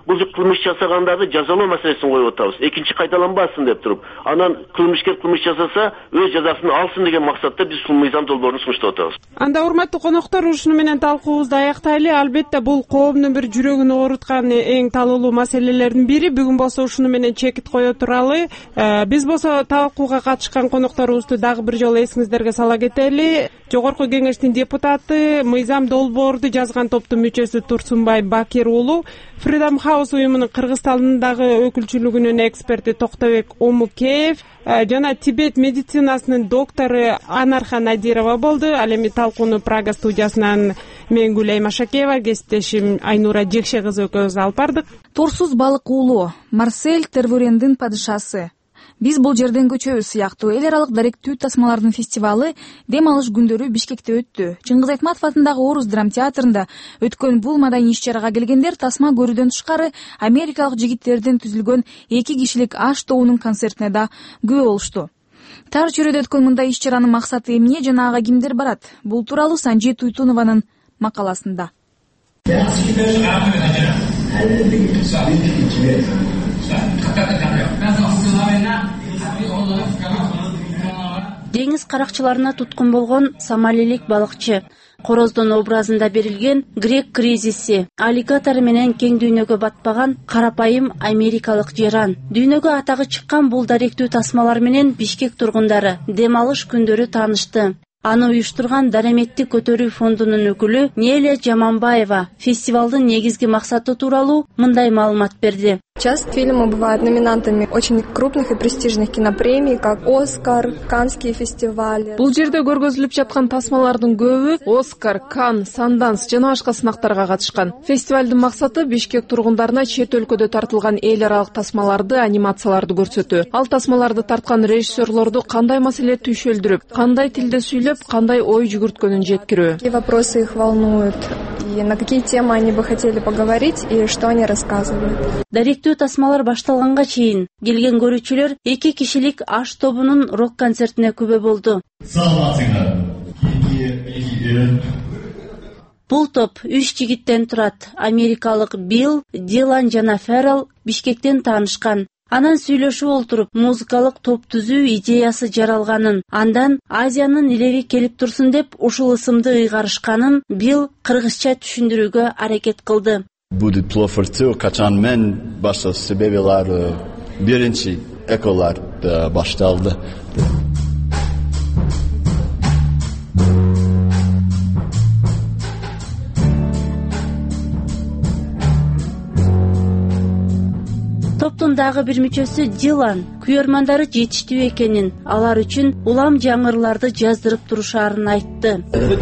бул кылмыш жасагандарды жазалоо маселесин коюп атабыз. Экинчи кайталанбасын деп туруп, анан кылмышкер кылмыш жасаса өз жазасын алсын деген максатта биз ушул мыйзам долбоорун сунуштап атабыз. Анда урматтуу коноктор, ушуну менен талкуубузду аяктайлы. Албетте бул коомдун бир жүрөгүн ооруткан эң талуулуу маселелердин бири. Бүгүн болсо ушуну менен чекит кое туралы. Биз болсо талкууга катышкан конокторубузду дагы бир жолу эсиңиздерге сала кетели. Жогорку кеңештин депутаты, мыйзам долбоорду жазган топтун мүчөсү Турсунбай Бакир уулу, Freedom House уюмунун Кыргызстандагы өкүлчүлүгүнүн эксперти Токтобек Омукеев жана Тибет медицинасынын доктору Анархан Надирова болду. Ал эми талкууну Прага студиясынан мен Гүлай Машакеева, кесиптешим Айнура Жекше кызы экөөбүз алып бардык. Торсуз балык уулу, Марсель Тервурендин падышасы. Биз бул жерден көчөбүз сыяктуу эл аралык даректүү тасмалардын фестивалы дем алыш күндөрү Бишкекте өттү. Чыңгыз Айтматов атындагы Орус драм театрында өткөн бул маданий иш-чарага келгендер тасма көрүүдөн тышкары америкалык жигиттерден түзүлгөн 2 кишилик аш тобунун концертине да күбө болушту. Тар чөйрөдө өткөн мындай иш-чаранын максаты эмне жана ага кимдер барат? Бул тууралуу Санжи Туйтунованын макаласында. Деңиз каракчыларына туткун болгон сомалилик балыкчы, короздон образында берилген грек кризиси, аллигатор менен кең дүйнөгө батпаган карапайым америкалык жаран. Дүйнөгө атагы чыккан бул даректүү тасмалар менен Бишкек тургундары дем алыш күндөрү таанышты. Аны уюштурган Дараметти көтөрүү фондунун өкүлү Неля Жаманбаева фестивалдын негизги максаты тууралуу мындай маалымат берди. Часто фильмы бывают номинантами очень крупных и престижных кинопремий, как Оскар, Каннские фестивали. Бул жерде көргөзүлүп жаткан тасмалардын көбү Оскар, Канн, Санданс жана башка сынактарга катышкан. Фестивалдын максаты Бишкек тургундарына чет өлкөдө тартылган эл аралык тасмаларды, анимацияларды көрсөтүү. Ал тасмаларды тарткан режиссерлорду кандай маселе түйшөлдүрүп, кандай тилде сүйлөп, кандай ой жүгүрткөнүн жеткирүү. Какие вопросы их волнуют, и на какие темы они бы хотели поговорить, и что они рассказывают. Даректүү тасмалар башталганга чейин келген көрүүчүлөр 2 кишилик аш тобунун рок-концертине күбө болду. Бул топ 3 жигиттен турат. Америкалык Билл, Дилан жана Феррел Бишкектен таанышкан. Анан сүйлөшүп олтуруп, музыкалык топ түзүү идеясы жаралганын, андан Азиянын илери келип турсун деп ушул ысымды ыйгарышканын Билл кыргызча түшүндүрүүгө аракет кылды. Будет плофорту качан мен башта себебилар биринчи эколар башталды. Топтун дагы бир мүчөсү Дилан күйөрмандары жетиштүү экенин, алар үчүн улам жаңырларды жаздырып турушаарын айтты.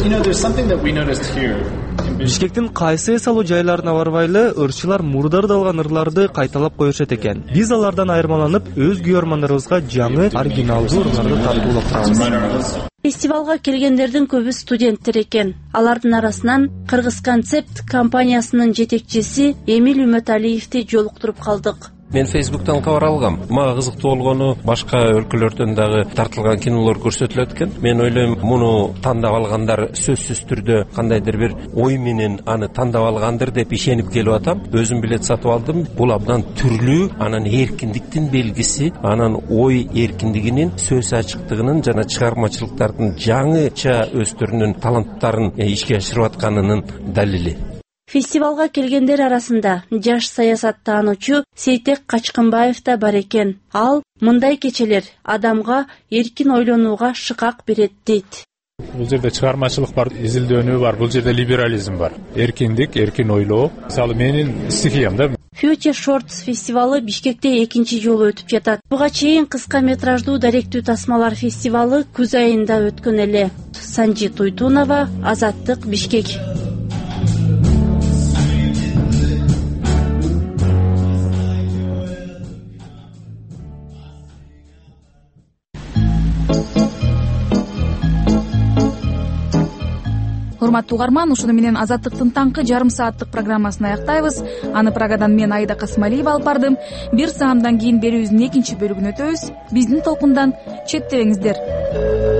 Бишкектин кайсы эс алуу жайларына барбайлы ырчылар мурдарда алган ырларды кайталап коюшат экен. Биз алардан айырмаланып, өз күйөрмандарыбызга жаңы оригиналдуу ырларды тартуулап турабыз. Фестивалга келгендердин көбү студенттер экен. Алардын арасынан Кыргыз концепт компаниясынын жетекчиси Эмил Үмөталиевди жолуктуруп калдык. Мен Facebook'tan кабар алгам. Мага кызыктуу болгону башка өлкөлөрдөн дагы тартылган кинолор көрсөтүлөт экен. Мен ойлойм, муну тандап алгандар сөзсүз түрдө кандайдыр бир ой менен аны тандап алгандыр деп ишенип келип атам. Өзүм билет сатып алдым. Бул абдан түрлүү, анан эркиндиктин белгиси, анан ой эркиндигинин, сөз ачыктыгынын жана чыгармачылыктардын жаңыча өз түрүнүн таланттарын ишке ашырып атканынын далили. Фестивалга келгендер арасында жаш саясаттануучу Сейтек Качкынбаев да бар экен. Ал мындай кечелер адамга эркин ойлонууга шыкак берет дейт. Бул жерде чыгармачылык бар, изилдөөнү бар, бул жерде либерализм бар. Эркиндик, эркин ойлоо. Мисалы менин стихиям да. Future Shorts фестивалы Бишкекте 2-чи жолу өтүп жатат. Буга чейин кыска метраждуу даректүү тасмалар фестивалы күз айында өткөн эле. Санжи Туйтунова, Азаттык, Бишкек. Урматтуу угарман, ушуну менен Азаттыктын таңкы жарым сааттык программасын аяктайбыз. Аны Прагадан мен Айда Касмалиева алып бардым. 1 саамдан кийин берүүбүздүн 2-чи бөлүгүнө өтөбүз. Биздин толкундан четтебеңиздер.